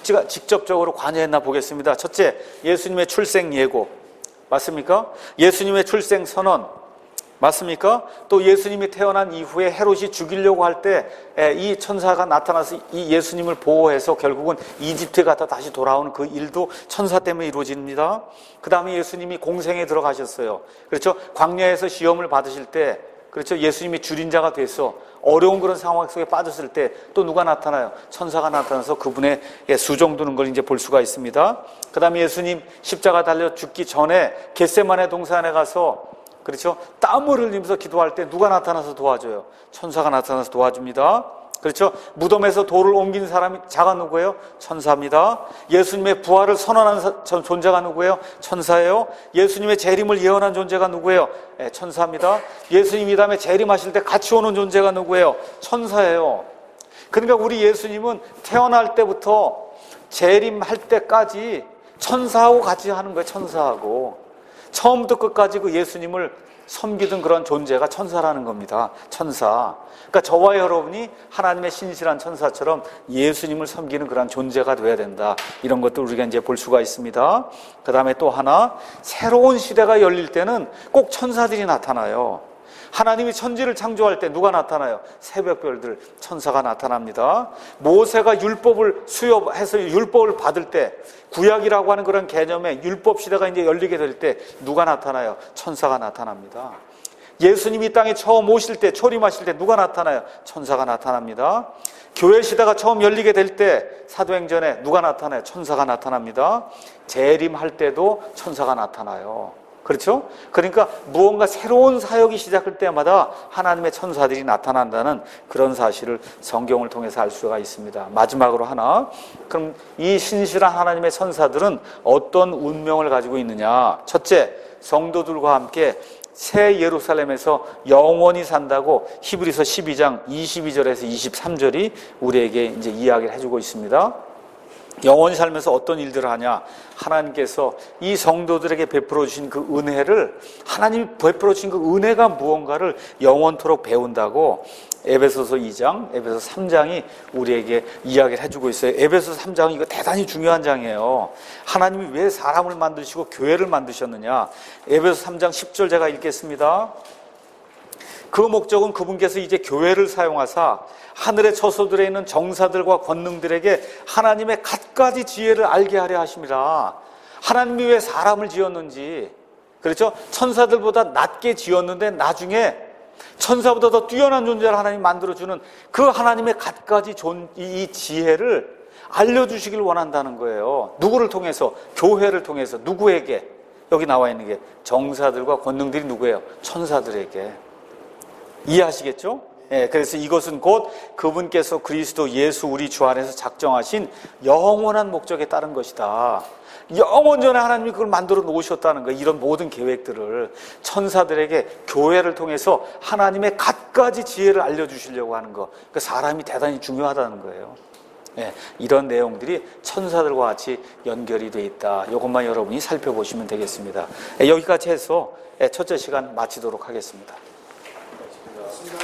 직접적으로 관여했나 보겠습니다. 첫째, 예수님의 출생 예고. 맞습니까? 예수님의 출생 선언. 맞습니까? 또 예수님이 태어난 이후에 헤롯이 죽이려고 할 때 이 천사가 나타나서 이 예수님을 보호해서 결국은 이집트에 갔다 다시 돌아오는 그 일도 천사 때문에 이루어집니다. 그 다음에 예수님이 공생에 들어가셨어요. 그렇죠? 광야에서 시험을 받으실 때, 그렇죠? 예수님이 줄인자가 돼서 어려운 그런 상황 속에 빠졌을 때 또 누가 나타나요? 천사가 나타나서 그분의 수종 두는 걸 이제 볼 수가 있습니다. 그 다음에 예수님 십자가 달려 죽기 전에 겟세마네 동산에 가서, 그렇죠? 땀을 흘리면서 기도할 때 누가 나타나서 도와줘요? 천사가 나타나서 도와줍니다. 그렇죠? 무덤에서 돌을 옮긴 사람이 자가 누구예요? 천사입니다. 예수님의 부활을 선언한 존재가 누구예요? 천사예요. 예수님의 재림을 예언한 존재가 누구예요? 네, 천사입니다. 예수님이 다음에 재림하실 때 같이 오는 존재가 누구예요? 천사예요. 그러니까 우리 예수님은 태어날 때부터 재림할 때까지 천사하고 같이 하는 거예요. 천사하고. 처음부터 끝까지 그 예수님을 섬기던 그런 존재가 천사라는 겁니다. 천사. 그러니까 저와 여러분이 하나님의 신실한 천사처럼 예수님을 섬기는 그런 존재가 되어야 된다. 이런 것도 우리가 이제 볼 수가 있습니다. 그 다음에 또 하나, 새로운 시대가 열릴 때는 꼭 천사들이 나타나요. 하나님이 천지를 창조할 때 누가 나타나요? 새벽별들, 천사가 나타납니다. 모세가 율법을 수여해서 율법을 받을 때, 구약이라고 하는 그런 개념의 율법 시대가 이제 열리게 될 때 누가 나타나요? 천사가 나타납니다. 예수님이 이 땅에 처음 오실 때, 초림하실 때 누가 나타나요? 천사가 나타납니다. 교회 시대가 처음 열리게 될 때, 사도행전에 누가 나타나요? 천사가 나타납니다. 재림할 때도 천사가 나타나요. 그렇죠? 그러니까 무언가 새로운 사역이 시작할 때마다 하나님의 천사들이 나타난다는 그런 사실을 성경을 통해서 알 수가 있습니다. 마지막으로 하나, 그럼 이 신실한 하나님의 천사들은 어떤 운명을 가지고 있느냐? 첫째, 성도들과 함께 새 예루살렘에서 영원히 산다고 히브리서 십이 장 이십이 절에서 이십삼 절이 우리에게 이제 이야기를 해주고 있습니다. 영원히 살면서 어떤 일들을 하냐? 하나님께서 이 성도들에게 베풀어 주신 그 은혜를, 하나님이 베풀어 주신 그 은혜가 무언가를 영원토록 배운다고 에베소서 이 장, 에베소서 삼 장이 우리에게 이야기를 해주고 있어요. 에베소서 삼 장은 이거 대단히 중요한 장이에요. 하나님이 왜 사람을 만드시고 교회를 만드셨느냐? 에베소서 삼 장 십 절 제가 읽겠습니다. 그 목적은 그분께서 이제 교회를 사용하사 하늘의 처소들에 있는 정사들과 권능들에게 하나님의 갖가지 지혜를 알게 하려 하심이라. 하나님이 왜 사람을 지었는지, 그렇죠? 천사들보다 낮게 지었는데 나중에 천사보다 더 뛰어난 존재를 하나님이 만들어주는 그 하나님의 갖가지 존, 이 지혜를 알려주시길 원한다는 거예요. 누구를 통해서? 교회를 통해서. 누구에게? 여기 나와 있는 게 정사들과 권능들이 누구예요? 천사들에게. 이해하시겠죠? 예, 그래서 이것은 곧 그분께서 그리스도 예수 우리 주 안에서 작정하신 영원한 목적에 따른 것이다. 영원 전에 하나님이 그걸 만들어 놓으셨다는 거예요. 이런 모든 계획들을 천사들에게 교회를 통해서 하나님의 갖가지 지혜를 알려주시려고 하는 거. 그러니까 사람이 대단히 중요하다는 거예요. 예, 이런 내용들이 천사들과 같이 연결이 돼 있다. 이것만 여러분이 살펴보시면 되겠습니다. 예, 여기까지 해서 첫째 시간 마치도록 하겠습니다.